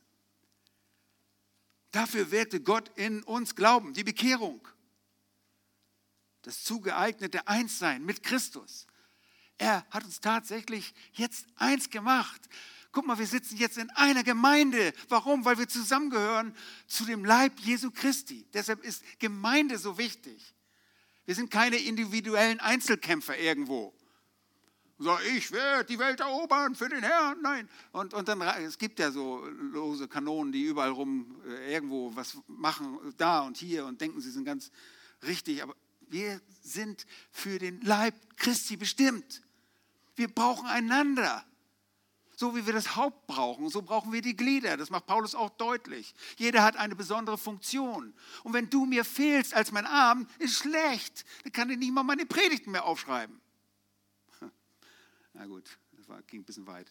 Dafür wirkte Gott in uns Glauben, die Bekehrung, das zugeeignete Einssein mit Christus. Er hat uns tatsächlich jetzt eins gemacht. Guck mal, wir sitzen jetzt in einer Gemeinde. Warum? Weil wir zusammengehören zu dem Leib Jesu Christi. Deshalb ist Gemeinde so wichtig. Wir sind keine individuellen Einzelkämpfer irgendwo. So, ich werde die Welt erobern für den Herrn. Nein. Und dann, es gibt ja so lose Kanonen, die überall rum irgendwo was machen, da und hier und denken, sie sind ganz richtig. Aber wir sind für den Leib Christi bestimmt. Wir brauchen einander. So wie wir das Haupt brauchen, so brauchen wir die Glieder. Das macht Paulus auch deutlich. Jeder hat eine besondere Funktion. Und wenn du mir fehlst als mein Arm, ist schlecht. Dann kann ich nicht mal meine Predigten mehr aufschreiben. Na gut, ging ein bisschen weit.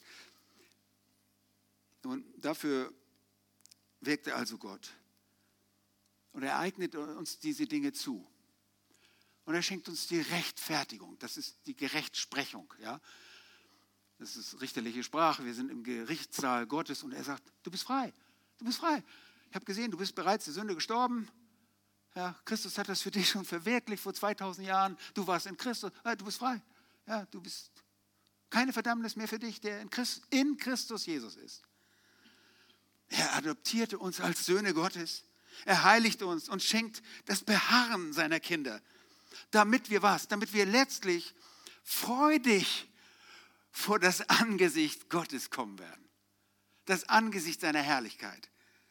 Und dafür wirkte also Gott. Und er eignet uns diese Dinge zu. Und er schenkt uns die Rechtfertigung. Das ist die Gerechtsprechung. Ja? Das ist richterliche Sprache. Wir sind im Gerichtssaal Gottes und er sagt, du bist frei. Du bist frei. Ich habe gesehen, du bist bereits der Sünde gestorben. Ja, Christus hat das für dich schon verwirklicht vor 2000 Jahren. Du warst in Christus. Ja, du bist frei. Ja, du bist keine Verdammnis mehr für dich, der in Christus Jesus ist. Er adoptierte uns als Söhne Gottes. Er heiligt uns und schenkt das Beharren seiner Kinder. Damit wir was? Damit wir letztlich freudig vor das Angesicht Gottes kommen werden. Das Angesicht seiner Herrlichkeit.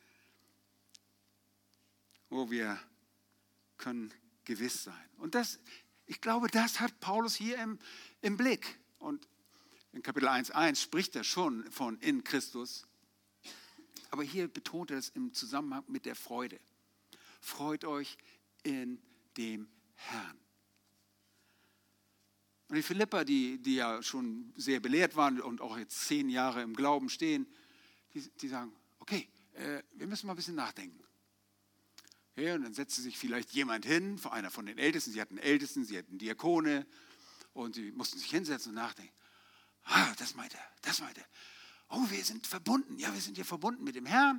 Wo wir können gewiss sein. Und ich glaube, das hat Paulus hier im Blick. Und in Kapitel 1,1 spricht er schon von in Christus. Aber hier betont er es im Zusammenhang mit der Freude. Freut euch in dem Herrn. Und die Philipper, die ja schon sehr belehrt waren und auch jetzt 10 Jahre im Glauben stehen, die sagen, okay, wir müssen mal ein bisschen nachdenken. Ja, und dann setzte sich vielleicht jemand hin, einer von den Ältesten, sie hatten Diakone und sie mussten sich hinsetzen und nachdenken. Das meint er. Oh, wir sind verbunden. Ja, wir sind hier verbunden mit dem Herrn.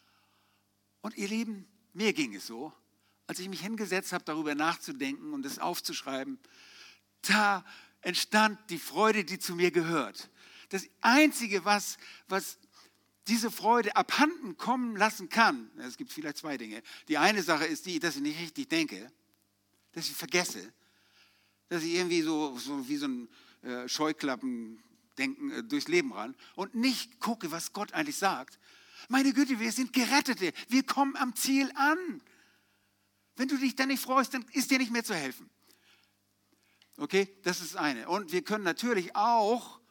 Und ihr Lieben, mir ging es so, als ich mich hingesetzt habe, darüber nachzudenken und das aufzuschreiben, da entstand die Freude, die zu mir gehört. Das Einzige, was diese Freude abhanden kommen lassen kann, es gibt vielleicht 2 Dinge. Die eine Sache ist die, dass ich nicht richtig denke, dass ich vergesse, dass ich irgendwie so wie so ein Scheuklappendenken durchs Leben ran und nicht gucke, was Gott eigentlich sagt. Meine Güte, wir sind Gerettete, wir kommen am Ziel an. Wenn du dich dann nicht freust, dann ist dir nicht mehr zu helfen. Okay, das ist das eine. Und wir können natürlich auch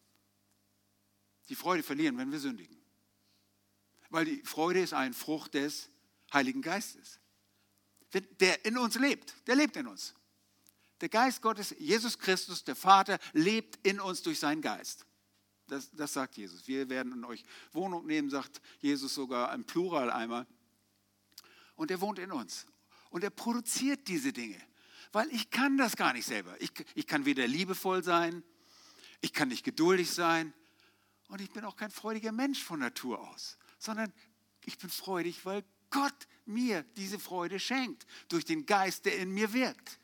die Freude verlieren, wenn wir sündigen. Weil die Freude ist eine Frucht des Heiligen Geistes. Der in uns lebt, der lebt in uns. Der Geist Gottes, Jesus Christus, der Vater, lebt in uns durch seinen Geist. Das sagt Jesus. Wir werden in euch Wohnung nehmen, sagt Jesus sogar im Plural einmal. Und er wohnt in uns. Und er produziert diese Dinge. Weil ich kann das gar nicht selber. Ich kann weder liebevoll sein, ich kann nicht geduldig sein und ich bin auch kein freudiger Mensch von Natur aus, sondern ich bin freudig, weil Gott mir diese Freude schenkt, durch den Geist, der in mir wirkt.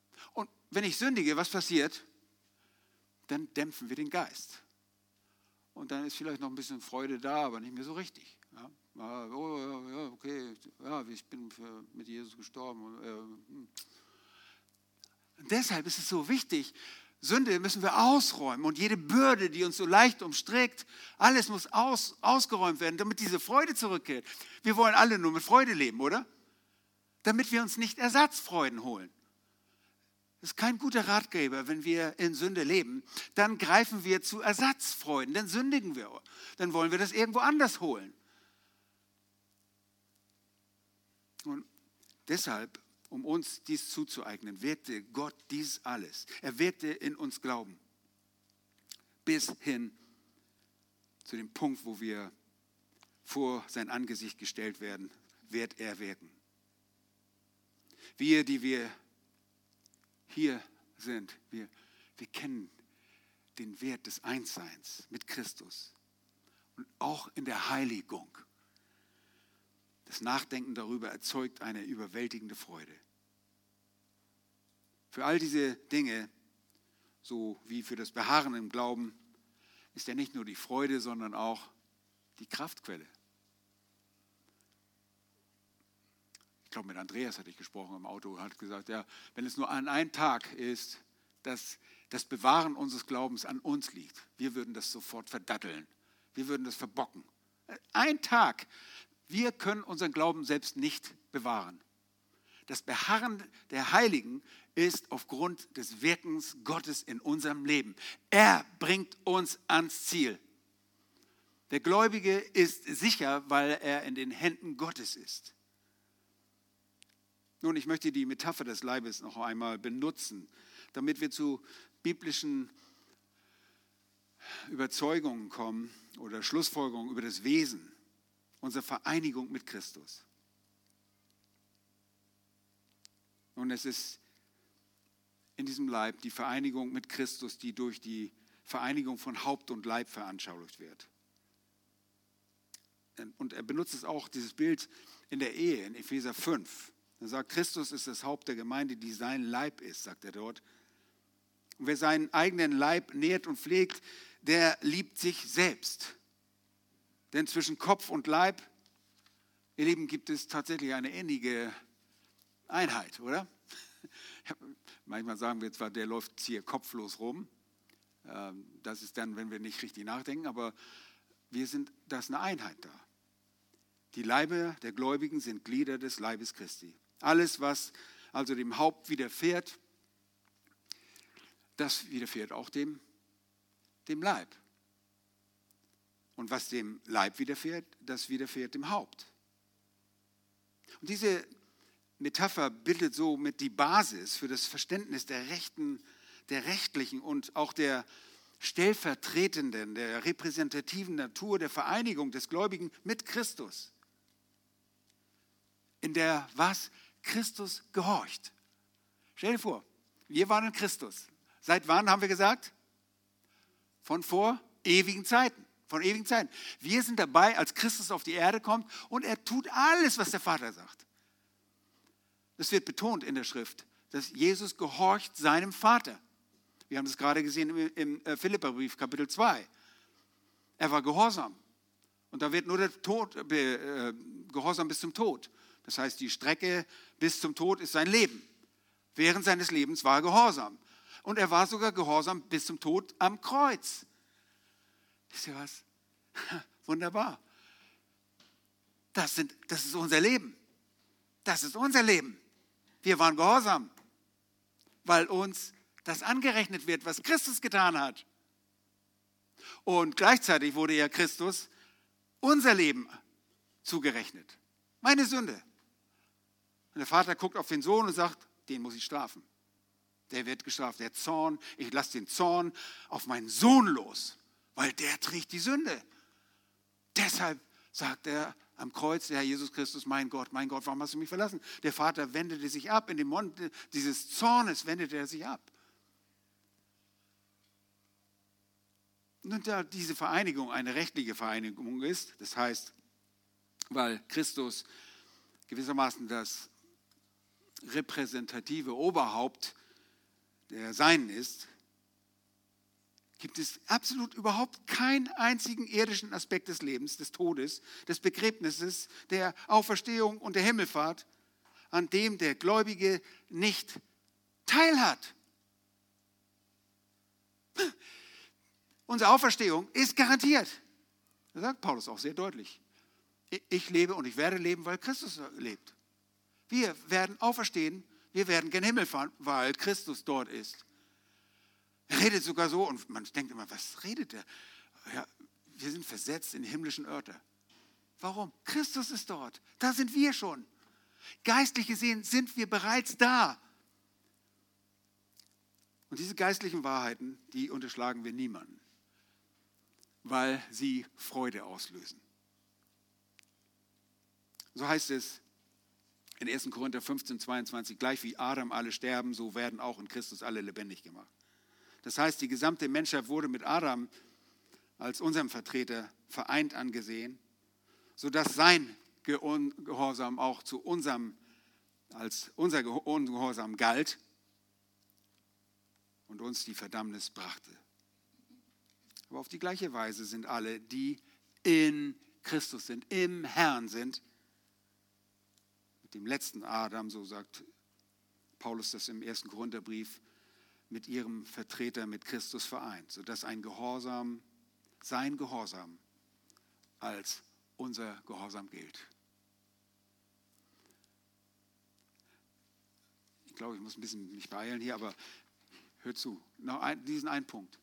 Und wenn ich sündige, was passiert? Dann dämpfen wir den Geist. und dann ist vielleicht noch ein bisschen Freude da, aber nicht mehr so richtig. Ja? Oh, ja, okay, ja, ich bin mit Jesus gestorben. Und deshalb ist es so wichtig, Sünde müssen wir ausräumen und jede Bürde, die uns so leicht umstrickt, alles muss ausgeräumt werden, damit diese Freude zurückkehrt. Wir wollen alle nur mit Freude leben, oder? Damit wir uns nicht Ersatzfreuden holen. Das ist kein guter Ratgeber, wenn wir in Sünde leben. Dann greifen wir zu Ersatzfreuden, dann sündigen wir. Dann wollen wir das irgendwo anders holen. Und deshalb, um uns dies zuzueignen, wirkte Gott dies alles. Er wirkte in uns Glauben. Bis hin zu dem Punkt, wo wir vor sein Angesicht gestellt werden, wird er wirken. Wir, die wir hier sind, wir kennen den Wert des Einsseins mit Christus und auch in der Heiligung. Das Nachdenken darüber erzeugt eine überwältigende Freude. Für all diese Dinge, so wie für das Beharren im Glauben, ist ja nicht nur die Freude, sondern auch die Kraftquelle. Ich glaube, mit Andreas hatte ich gesprochen im Auto, hat gesagt, ja, wenn es nur an einem Tag ist, dass das Bewahren unseres Glaubens an uns liegt, wir würden das sofort verdatteln. Wir würden das verbocken. Ein Tag. Wir können unseren Glauben selbst nicht bewahren. Das Beharren der Heiligen ist aufgrund des Wirkens Gottes in unserem Leben. Er bringt uns ans Ziel. Der Gläubige ist sicher, weil er in den Händen Gottes ist. Nun, ich möchte die Metapher des Leibes noch einmal benutzen, damit wir zu biblischen Überzeugungen kommen oder Schlussfolgerungen über das Wesen, unsere Vereinigung mit Christus. Und es ist in diesem Leib die Vereinigung mit Christus, die durch die Vereinigung von Haupt und Leib veranschaulicht wird. Und er benutzt es auch, dieses Bild in der Ehe, in Epheser 5. Er sagt, Christus ist das Haupt der Gemeinde, die sein Leib ist, sagt er dort. Und wer seinen eigenen Leib nährt und pflegt, der liebt sich selbst. Denn zwischen Kopf und Leib, ihr Lieben, gibt es tatsächlich eine innige Einheit, oder? Manchmal sagen wir zwar, der läuft hier kopflos rum. Das ist dann, wenn wir nicht richtig nachdenken, aber da ist eine Einheit da. Die Leiber der Gläubigen sind Glieder des Leibes Christi. Alles, was also dem Haupt widerfährt, das widerfährt auch dem Leib. Und was dem Leib widerfährt, das widerfährt dem Haupt. Und diese Metapher bildet somit die Basis für das Verständnis der rechtlichen und auch der stellvertretenden, der repräsentativen Natur der Vereinigung des Gläubigen mit Christus. In der was? Christus gehorcht. Stell dir vor, wir waren in Christus. Seit wann haben wir gesagt? Von vor ewigen Zeiten. Von ewigen Zeiten. Wir sind dabei, als Christus auf die Erde kommt und er tut alles, was der Vater sagt. Das wird betont in der Schrift, dass Jesus gehorcht seinem Vater. Wir haben das gerade gesehen im Philipperbrief, Kapitel 2. Er war gehorsam. Und da wird nur der Gehorsam bis zum Tod. Das heißt, die Strecke bis zum Tod ist sein Leben. Während seines Lebens war er gehorsam. Und er war sogar gehorsam bis zum Tod am Kreuz. Wisst ihr was? Wunderbar. Das ist unser Leben. Das ist unser Leben. Wir waren gehorsam, weil uns das angerechnet wird, was Christus getan hat. Und gleichzeitig wurde ja Christus unser Leben zugerechnet. Meine Sünde. Und der Vater guckt auf den Sohn und sagt, den muss ich strafen. Der wird gestraft. Der Zorn, ich lasse den Zorn auf meinen Sohn los, weil der trägt die Sünde. Deshalb sagt er am Kreuz, der Herr Jesus Christus, mein Gott, warum hast du mich verlassen? Der Vater wendete sich ab, in dem Mund dieses Zornes wendete er sich ab. Und da diese Vereinigung eine rechtliche Vereinigung ist, das heißt, weil Christus gewissermaßen das repräsentative Oberhaupt der Seinen ist, gibt es absolut überhaupt keinen einzigen irdischen Aspekt des Lebens, des Todes, des Begräbnisses, der Auferstehung und der Himmelfahrt, an dem der Gläubige nicht teilhat. Unsere Auferstehung ist garantiert. Das sagt Paulus auch sehr deutlich. Ich lebe und ich werde leben, weil Christus lebt. Wir werden auferstehen, wir werden gen Himmel fahren, weil Christus dort ist. Er redet sogar so und man denkt immer, was redet er? Ja, wir sind versetzt in die himmlischen Örter. Warum? Christus ist dort. Da sind wir schon. Geistlich gesehen sind wir bereits da. Und diese geistlichen Wahrheiten, die unterschlagen wir niemanden, weil sie Freude auslösen. So heißt es in 1. Korinther 15, 22, gleich wie Adam alle sterben, so werden auch in Christus alle lebendig gemacht. Das heißt, die gesamte Menschheit wurde mit Adam als unserem Vertreter vereint angesehen, sodass sein Ungehorsam auch zu unserem, als unser Ungehorsam galt und uns die Verdammnis brachte. Aber auf die gleiche Weise sind alle, die in Christus sind, im Herrn sind, mit dem letzten Adam, so sagt Paulus das im 1. Korintherbrief, mit ihrem Vertreter, mit Christus vereint, sodass sein Gehorsam als unser Gehorsam gilt. Ich glaube, ich muss ein bisschen mich beeilen hier, aber hör zu, noch diesen einen Punkt.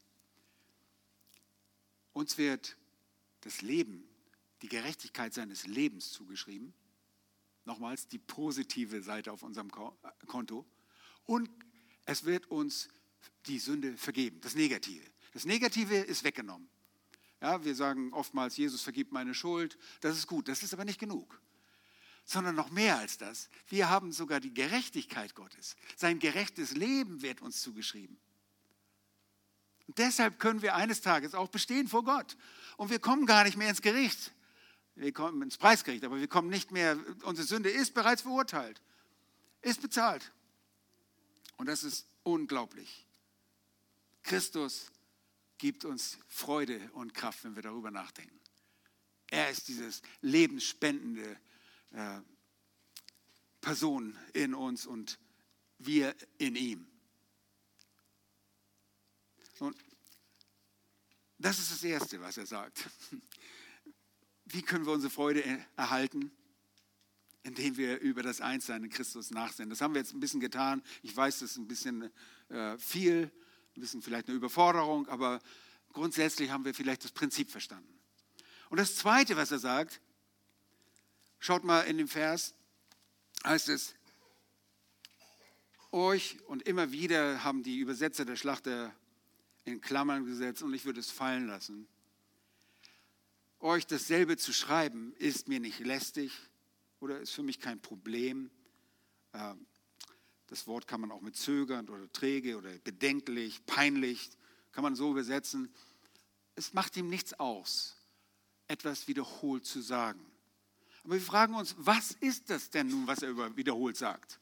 Uns wird das Leben, die Gerechtigkeit seines Lebens zugeschrieben. Nochmals die positive Seite auf unserem Konto. Und es wird uns die Sünde vergeben, das Negative. Das Negative ist weggenommen. Ja, wir sagen oftmals, Jesus vergibt meine Schuld. Das ist gut, das ist aber nicht genug. Sondern noch mehr als das. Wir haben sogar die Gerechtigkeit Gottes. Sein gerechtes Leben wird uns zugeschrieben. Und deshalb können wir eines Tages auch bestehen vor Gott. Und wir kommen gar nicht mehr ins Gericht. Wir kommen ins Preisgericht, aber wir kommen nicht mehr, unsere Sünde ist bereits verurteilt, ist bezahlt. Und das ist unglaublich. Christus gibt uns Freude und Kraft, wenn wir darüber nachdenken. Er ist dieses lebensspendende Person in uns und wir in ihm. Und das ist das Erste, was er sagt. Wie können wir unsere Freude erhalten? Indem wir über das Einssein in Christus nachsinnen. Das haben wir jetzt ein bisschen getan. Ich weiß, das ist ein bisschen viel, ein bisschen vielleicht eine Überforderung, aber grundsätzlich haben wir vielleicht das Prinzip verstanden. Und das Zweite, was er sagt, schaut mal in dem Vers, heißt es, euch und immer wieder haben die Übersetzer der Schlachter in Klammern gesetzt und ich würde es fallen lassen. Euch dasselbe zu schreiben, ist mir nicht lästig oder ist für mich kein Problem. Das Wort kann man auch mit zögernd oder träge oder bedenklich, peinlich, kann man so übersetzen. Es macht ihm nichts aus, etwas wiederholt zu sagen. Aber wir fragen uns, was ist das denn nun, was er wiederholt sagt?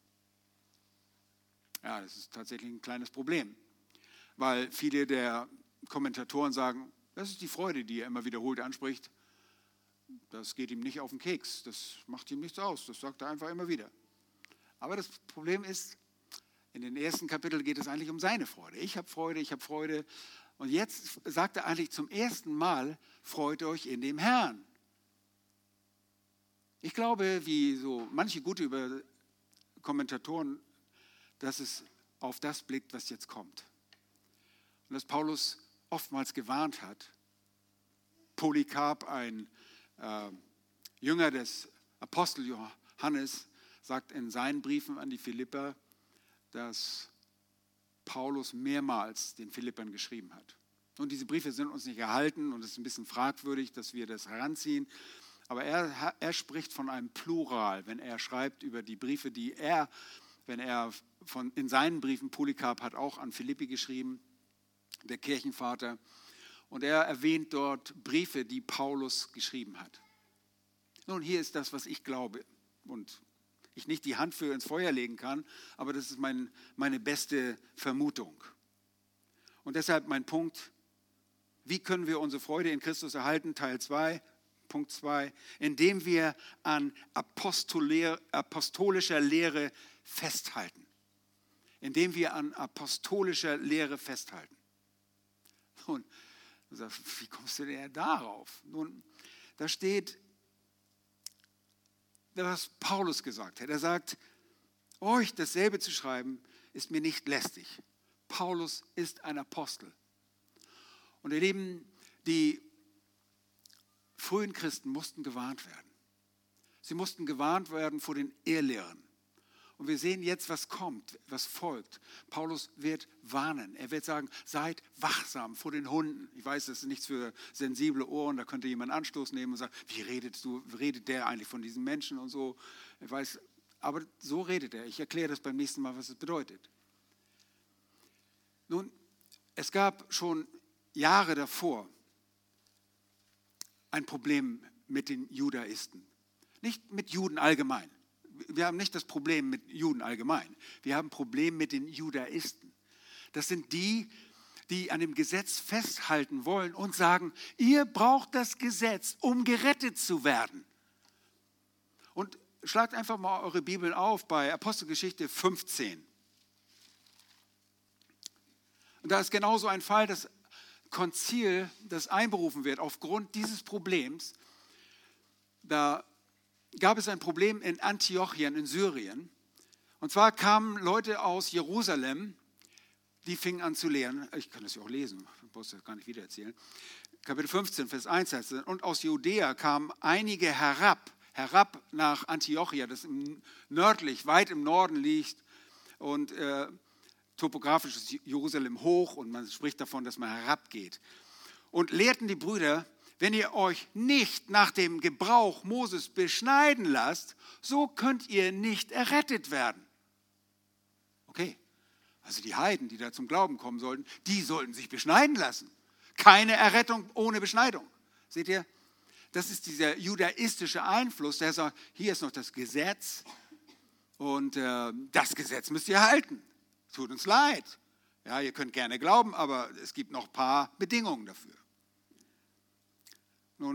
Ja, das ist tatsächlich ein kleines Problem, weil viele der Kommentatoren sagen, das ist die Freude, die er immer wiederholt anspricht. Das geht ihm nicht auf den Keks, das macht ihm nichts aus, das sagt er einfach immer wieder. Aber das Problem ist, in den ersten Kapiteln geht es eigentlich um seine Freude. Ich habe Freude, ich habe Freude. Und jetzt sagt er eigentlich zum ersten Mal, freut euch in dem Herrn. Ich glaube, wie so manche gute Kommentatoren, dass es auf das blickt, was jetzt kommt. Und dass Paulus oftmals gewarnt hat. Polycarp, ein Jünger des Apostel Johannes, sagt in seinen Briefen an die Philipper, dass Paulus mehrmals den Philippern geschrieben hat. Und diese Briefe sind uns nicht erhalten und es ist ein bisschen fragwürdig, dass wir das heranziehen. Aber er spricht von einem Plural, wenn er schreibt über die Briefe, die in seinen Briefen, Polycarp hat auch an Philippi geschrieben, der Kirchenvater. Und er erwähnt dort Briefe, die Paulus geschrieben hat. Nun, hier ist das, was ich glaube und ich nicht die Hand für ins Feuer legen kann, aber das ist meine beste Vermutung. Und deshalb mein Punkt, wie können wir unsere Freude in Christus erhalten? Teil 2, Punkt 2, indem wir an apostolischer Lehre festhalten. Indem wir an apostolischer Lehre festhalten. Und du sagst, wie kommst du denn darauf? Nun, da steht, was Paulus gesagt hat. Er sagt, euch dasselbe zu schreiben, ist mir nicht lästig. Paulus ist ein Apostel. Und ihr Lieben, die frühen Christen mussten gewarnt werden. Sie mussten gewarnt werden vor den Irrlehren. Und wir sehen jetzt, was kommt, was folgt. Paulus wird warnen. Er wird sagen, seid wachsam vor den Hunden. Ich weiß, das ist nichts für sensible Ohren. Da könnte jemand Anstoß nehmen und sagen, wie redet der eigentlich von diesen Menschen und so. Ich weiß, aber so redet er. Ich erkläre das beim nächsten Mal, was es bedeutet. Nun, es gab schon Jahre davor ein Problem mit den Judaisten. Nicht mit Juden allgemein. Wir haben nicht das Problem mit Juden allgemein. Wir haben ein Problem mit den Judaisten. Das sind die, die an dem Gesetz festhalten wollen und sagen, ihr braucht das Gesetz, um gerettet zu werden. Und schlagt einfach mal eure Bibeln auf bei Apostelgeschichte 15. Und da ist genauso ein Fall, das Konzil, das einberufen wird aufgrund dieses Problems. Da gab es ein Problem in Antiochien in Syrien. Und zwar kamen Leute aus Jerusalem, die fingen an zu lehren. Ich kann das ja auch lesen, ich muss das gar nicht wiedererzählen. Kapitel 15, Vers 1 heißt es, und aus Judäa kamen einige herab nach Antiochia, das nördlich, weit im Norden liegt. Und topografisch ist Jerusalem hoch und man spricht davon, dass man herabgeht. Und lehrten die Brüder, wenn ihr euch nicht nach dem Gebrauch Moses beschneiden lasst, so könnt ihr nicht errettet werden. Okay, also die Heiden, die da zum Glauben kommen sollten, die sollten sich beschneiden lassen. Keine Errettung ohne Beschneidung. Seht ihr, das ist dieser judaistische Einfluss, der sagt, hier ist noch das Gesetz und das Gesetz müsst ihr halten. Tut uns leid. Ja, ihr könnt gerne glauben, aber es gibt noch ein paar Bedingungen dafür. Nun,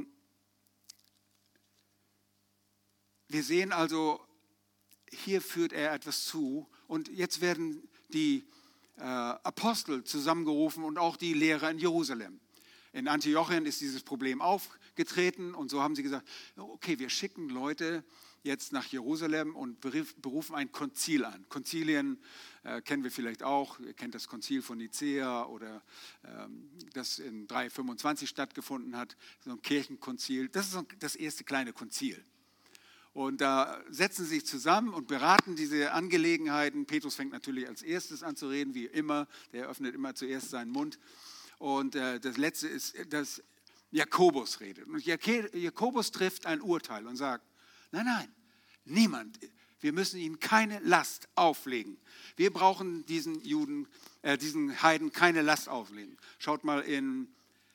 wir sehen also, hier führt er etwas zu und jetzt werden die Apostel zusammengerufen und auch die Lehrer in Jerusalem. In Antiochien ist dieses Problem aufgetreten und so haben sie gesagt, okay, wir schicken Leute jetzt nach Jerusalem und berufen ein Konzil an. Konzilien kennen wir vielleicht auch. Ihr kennt das Konzil von Nicäa oder das in 325 stattgefunden hat, so ein Kirchenkonzil. Das ist das erste kleine Konzil. Und da setzen sie sich zusammen und beraten diese Angelegenheiten. Petrus fängt natürlich als erstes an zu reden, wie immer. Der öffnet immer zuerst seinen Mund. Und das letzte ist, dass Jakobus redet. Und Jakobus trifft ein Urteil und sagt, nein, niemand. Wir müssen ihnen keine Last auflegen. Wir brauchen diesen Heiden keine Last auflegen. Schaut mal in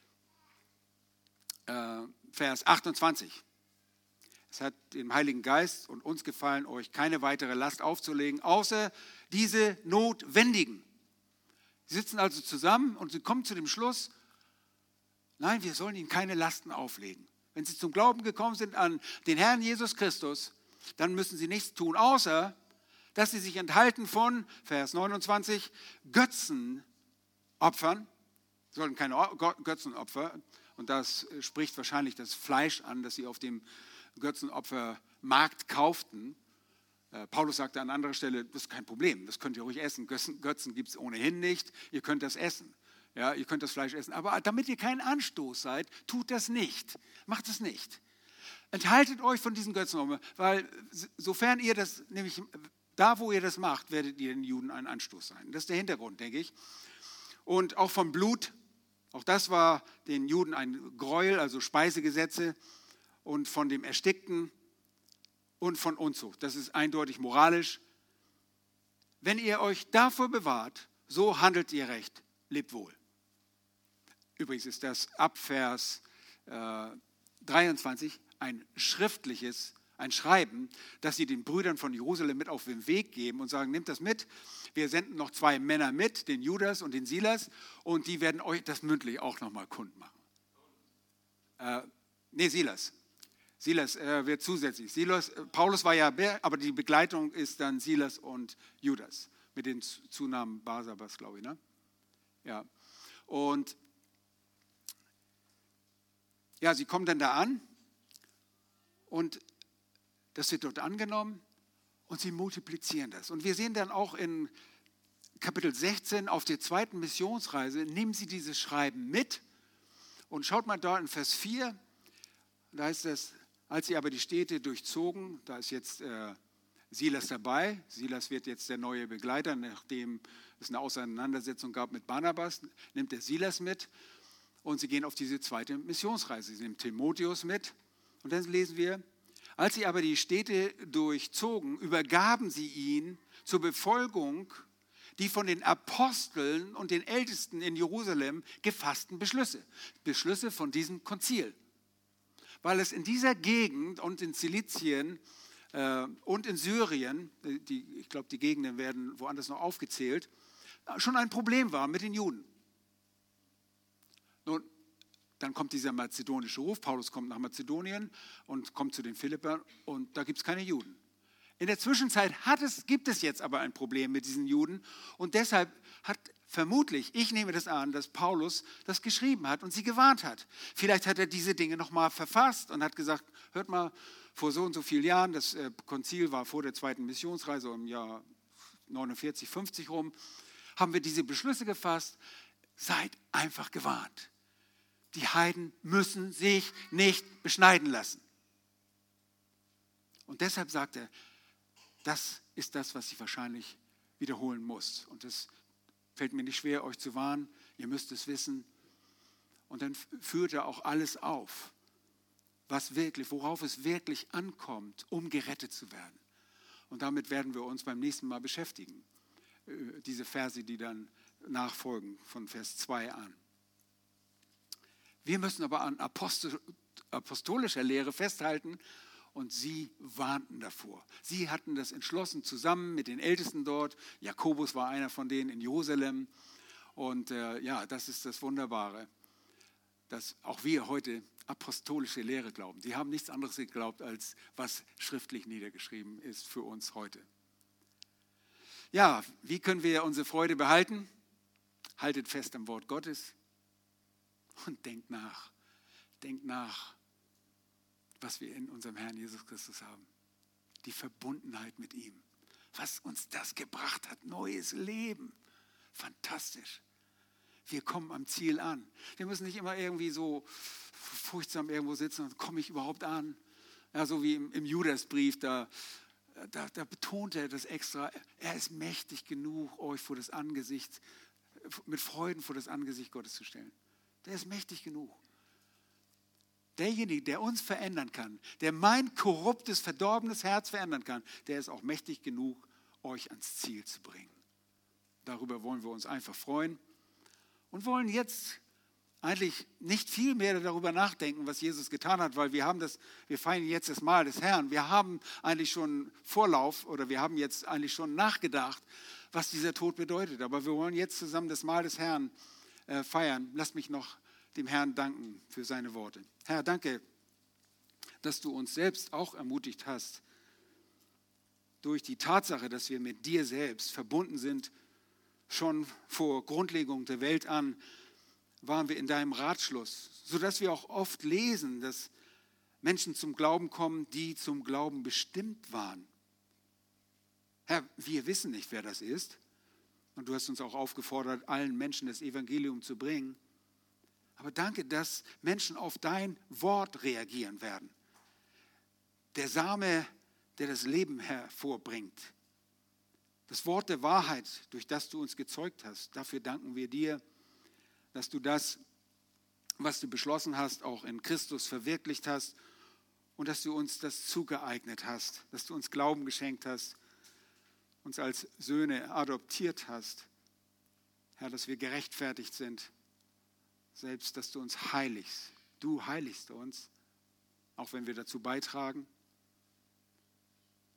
Vers 28. Es hat dem Heiligen Geist und uns gefallen, euch keine weitere Last aufzulegen, außer diese notwendigen. Sie sitzen also zusammen und sie kommen zu dem Schluss, nein, wir sollen ihnen keine Lasten auflegen. Wenn sie zum Glauben gekommen sind an den Herrn Jesus Christus, dann müssen sie nichts tun, außer dass sie sich enthalten von, Vers 29, Götzenopfern, sollen keine Götzenopfer, und das spricht wahrscheinlich das Fleisch an, das sie auf dem Götzenopfermarkt kauften. Paulus sagte an anderer Stelle, das ist kein Problem, das könnt ihr ruhig essen, Götzen gibt es ohnehin nicht, ihr könnt das essen. Ja, ihr könnt das Fleisch essen, aber damit ihr kein Anstoß seid, tut das nicht, macht es nicht. Enthaltet euch von diesen Götzenopfern, weil sofern ihr das, nämlich da, wo ihr das macht, werdet ihr den Juden ein Anstoß sein. Das ist der Hintergrund, denke ich. Und auch vom Blut, auch das war den Juden ein Gräuel, also Speisegesetze, und von dem Erstickten und von Unzucht. Das ist eindeutig moralisch. Wenn ihr euch davor bewahrt, so handelt ihr recht, lebt wohl. Übrigens ist das ab Vers 23 eine schriftliche ein Schreiben, das sie den Brüdern von Jerusalem mit auf den Weg geben und sagen, nehmt das mit. Wir senden noch 2 Männer mit, den Judas und den Silas, und die werden euch das mündlich auch nochmal kundmachen. Silas. Silas wird zusätzlich. Paulus war ja, aber die Begleitung ist dann Silas und Judas mit den Zunamen Barsabas, glaube ich. Ne? Ja. Und ja, sie kommen dann da an und das wird dort angenommen und sie multiplizieren das. Und wir sehen dann auch in Kapitel 16 auf der 2. Missionsreise, nehmen sie dieses Schreiben mit und schaut mal da in Vers 4, da heißt es, als sie aber die Städte durchzogen, da ist jetzt Silas dabei, Silas wird jetzt der neue Begleiter, nachdem es eine Auseinandersetzung gab mit Barnabas, nimmt er Silas mit und sie gehen auf diese 2. Missionsreise, sie nehmen Timotheus mit und dann lesen wir, als sie aber die Städte durchzogen, übergaben sie ihn zur Befolgung die von den Aposteln und den Ältesten in Jerusalem gefassten Beschlüsse von diesem Konzil. Weil es in dieser Gegend und in Zilizien und in Syrien, ich glaube, die Gegenden werden woanders noch aufgezählt, schon ein Problem war mit den Juden. Nun, dann kommt dieser mazedonische Ruf, Paulus kommt nach Mazedonien und kommt zu den Philippern und da gibt es keine Juden. In der Zwischenzeit gibt es jetzt aber ein Problem mit diesen Juden und deshalb hat vermutlich, ich nehme das an, dass Paulus das geschrieben hat und sie gewarnt hat. Vielleicht hat er diese Dinge nochmal verfasst und hat gesagt, hört mal, vor so und so vielen Jahren, das Konzil war vor der 2. Missionsreise im Jahr 49, 50 rum, haben wir diese Beschlüsse gefasst, seid einfach gewarnt. Die Heiden müssen sich nicht beschneiden lassen. Und deshalb sagt er, das ist das, was ich wahrscheinlich wiederholen muss. Und es fällt mir nicht schwer, euch zu warnen. Ihr müsst es wissen. Und dann führt er auch alles auf, worauf es wirklich ankommt, um gerettet zu werden. Und damit werden wir uns beim nächsten Mal beschäftigen. Diese Verse, die dann nachfolgen, von Vers 2 an. Wir müssen aber an apostolischer Lehre festhalten und sie warnten davor. Sie hatten das entschlossen zusammen mit den Ältesten dort. Jakobus war einer von denen in Jerusalem. Und das ist das Wunderbare, dass auch wir heute apostolische Lehre glauben. Sie haben nichts anderes geglaubt, als was schriftlich niedergeschrieben ist für uns heute. Ja, wie können wir unsere Freude behalten? Haltet fest am Wort Gottes und denkt nach. Denkt nach, was wir in unserem Herrn Jesus Christus haben. Die Verbundenheit mit ihm. Was uns das gebracht hat. Neues Leben. Fantastisch. Wir kommen am Ziel an. Wir müssen nicht immer irgendwie so furchtsam irgendwo sitzen und komme ich überhaupt an? Ja, so wie im Judasbrief, da betont er das extra. Er ist mächtig genug, euch vor das Angesicht, mit Freuden vor das Angesicht Gottes zu stellen. Der ist mächtig genug. Derjenige, der uns verändern kann, der mein korruptes, verdorbenes Herz verändern kann, der ist auch mächtig genug, euch ans Ziel zu bringen. Darüber wollen wir uns einfach freuen und wollen jetzt eigentlich nicht viel mehr darüber nachdenken, was Jesus getan hat, weil wir feiern jetzt das Mahl des Herrn. Wir haben eigentlich schon Vorlauf oder wir haben jetzt eigentlich schon nachgedacht, was dieser Tod bedeutet. Aber wir wollen jetzt zusammen das Mahl des Herrn feiern. Lasst mich noch dem Herrn danken für seine Worte. Herr, danke, dass du uns selbst auch ermutigt hast, durch die Tatsache, dass wir mit dir selbst verbunden sind, schon vor Grundlegung der Welt an, waren wir in deinem Ratschluss, sodass wir auch oft lesen, dass Menschen zum Glauben kommen, die zum Glauben bestimmt waren. Herr, wir wissen nicht, wer das ist. Und du hast uns auch aufgefordert, allen Menschen das Evangelium zu bringen. Aber danke, dass Menschen auf dein Wort reagieren werden. Der Same, der das Leben hervorbringt. Das Wort der Wahrheit, durch das du uns gezeugt hast. Dafür danken wir dir, dass du das, was du beschlossen hast, auch in Christus verwirklicht hast und dass du uns das zugeeignet hast, dass du uns Glauben geschenkt hast, uns als Söhne adoptiert hast. Herr, dass wir gerechtfertigt sind, selbst, dass du uns heiligst. Du heiligst uns, auch wenn wir dazu beitragen.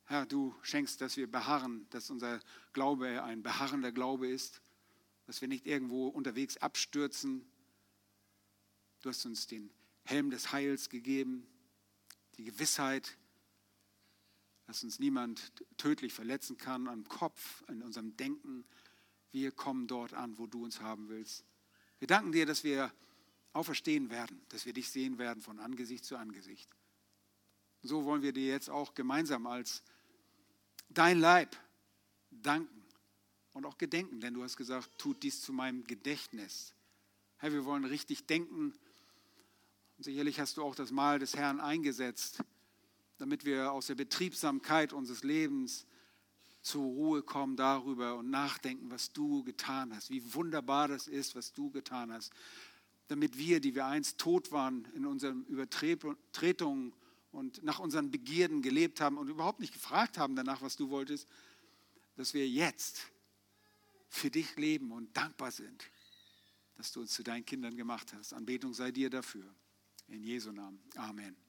Herr, du schenkst, dass wir beharren, dass unser Glaube ein beharrender Glaube ist, dass wir nicht irgendwo unterwegs abstürzen. Du hast uns den Helm des Heils gegeben, die Gewissheit, dass uns niemand tödlich verletzen kann am Kopf, in unserem Denken. Wir kommen dort an, wo du uns haben willst. Wir danken dir, dass wir auferstehen werden, dass wir dich sehen werden von Angesicht zu Angesicht. Und so wollen wir dir jetzt auch gemeinsam als dein Leib danken und auch gedenken, denn du hast gesagt, tut dies zu meinem Gedächtnis. Herr, wir wollen richtig denken. Und sicherlich hast du auch das Mahl des Herrn eingesetzt, damit wir aus der Betriebsamkeit unseres Lebens zur Ruhe kommen darüber und nachdenken, was du getan hast, wie wunderbar das ist, was du getan hast, damit wir, die wir einst tot waren in unseren Übertretungen und nach unseren Begierden gelebt haben und überhaupt nicht gefragt haben danach, was du wolltest, dass wir jetzt für dich leben und dankbar sind, dass du uns zu deinen Kindern gemacht hast. Anbetung sei dir dafür. In Jesu Namen. Amen.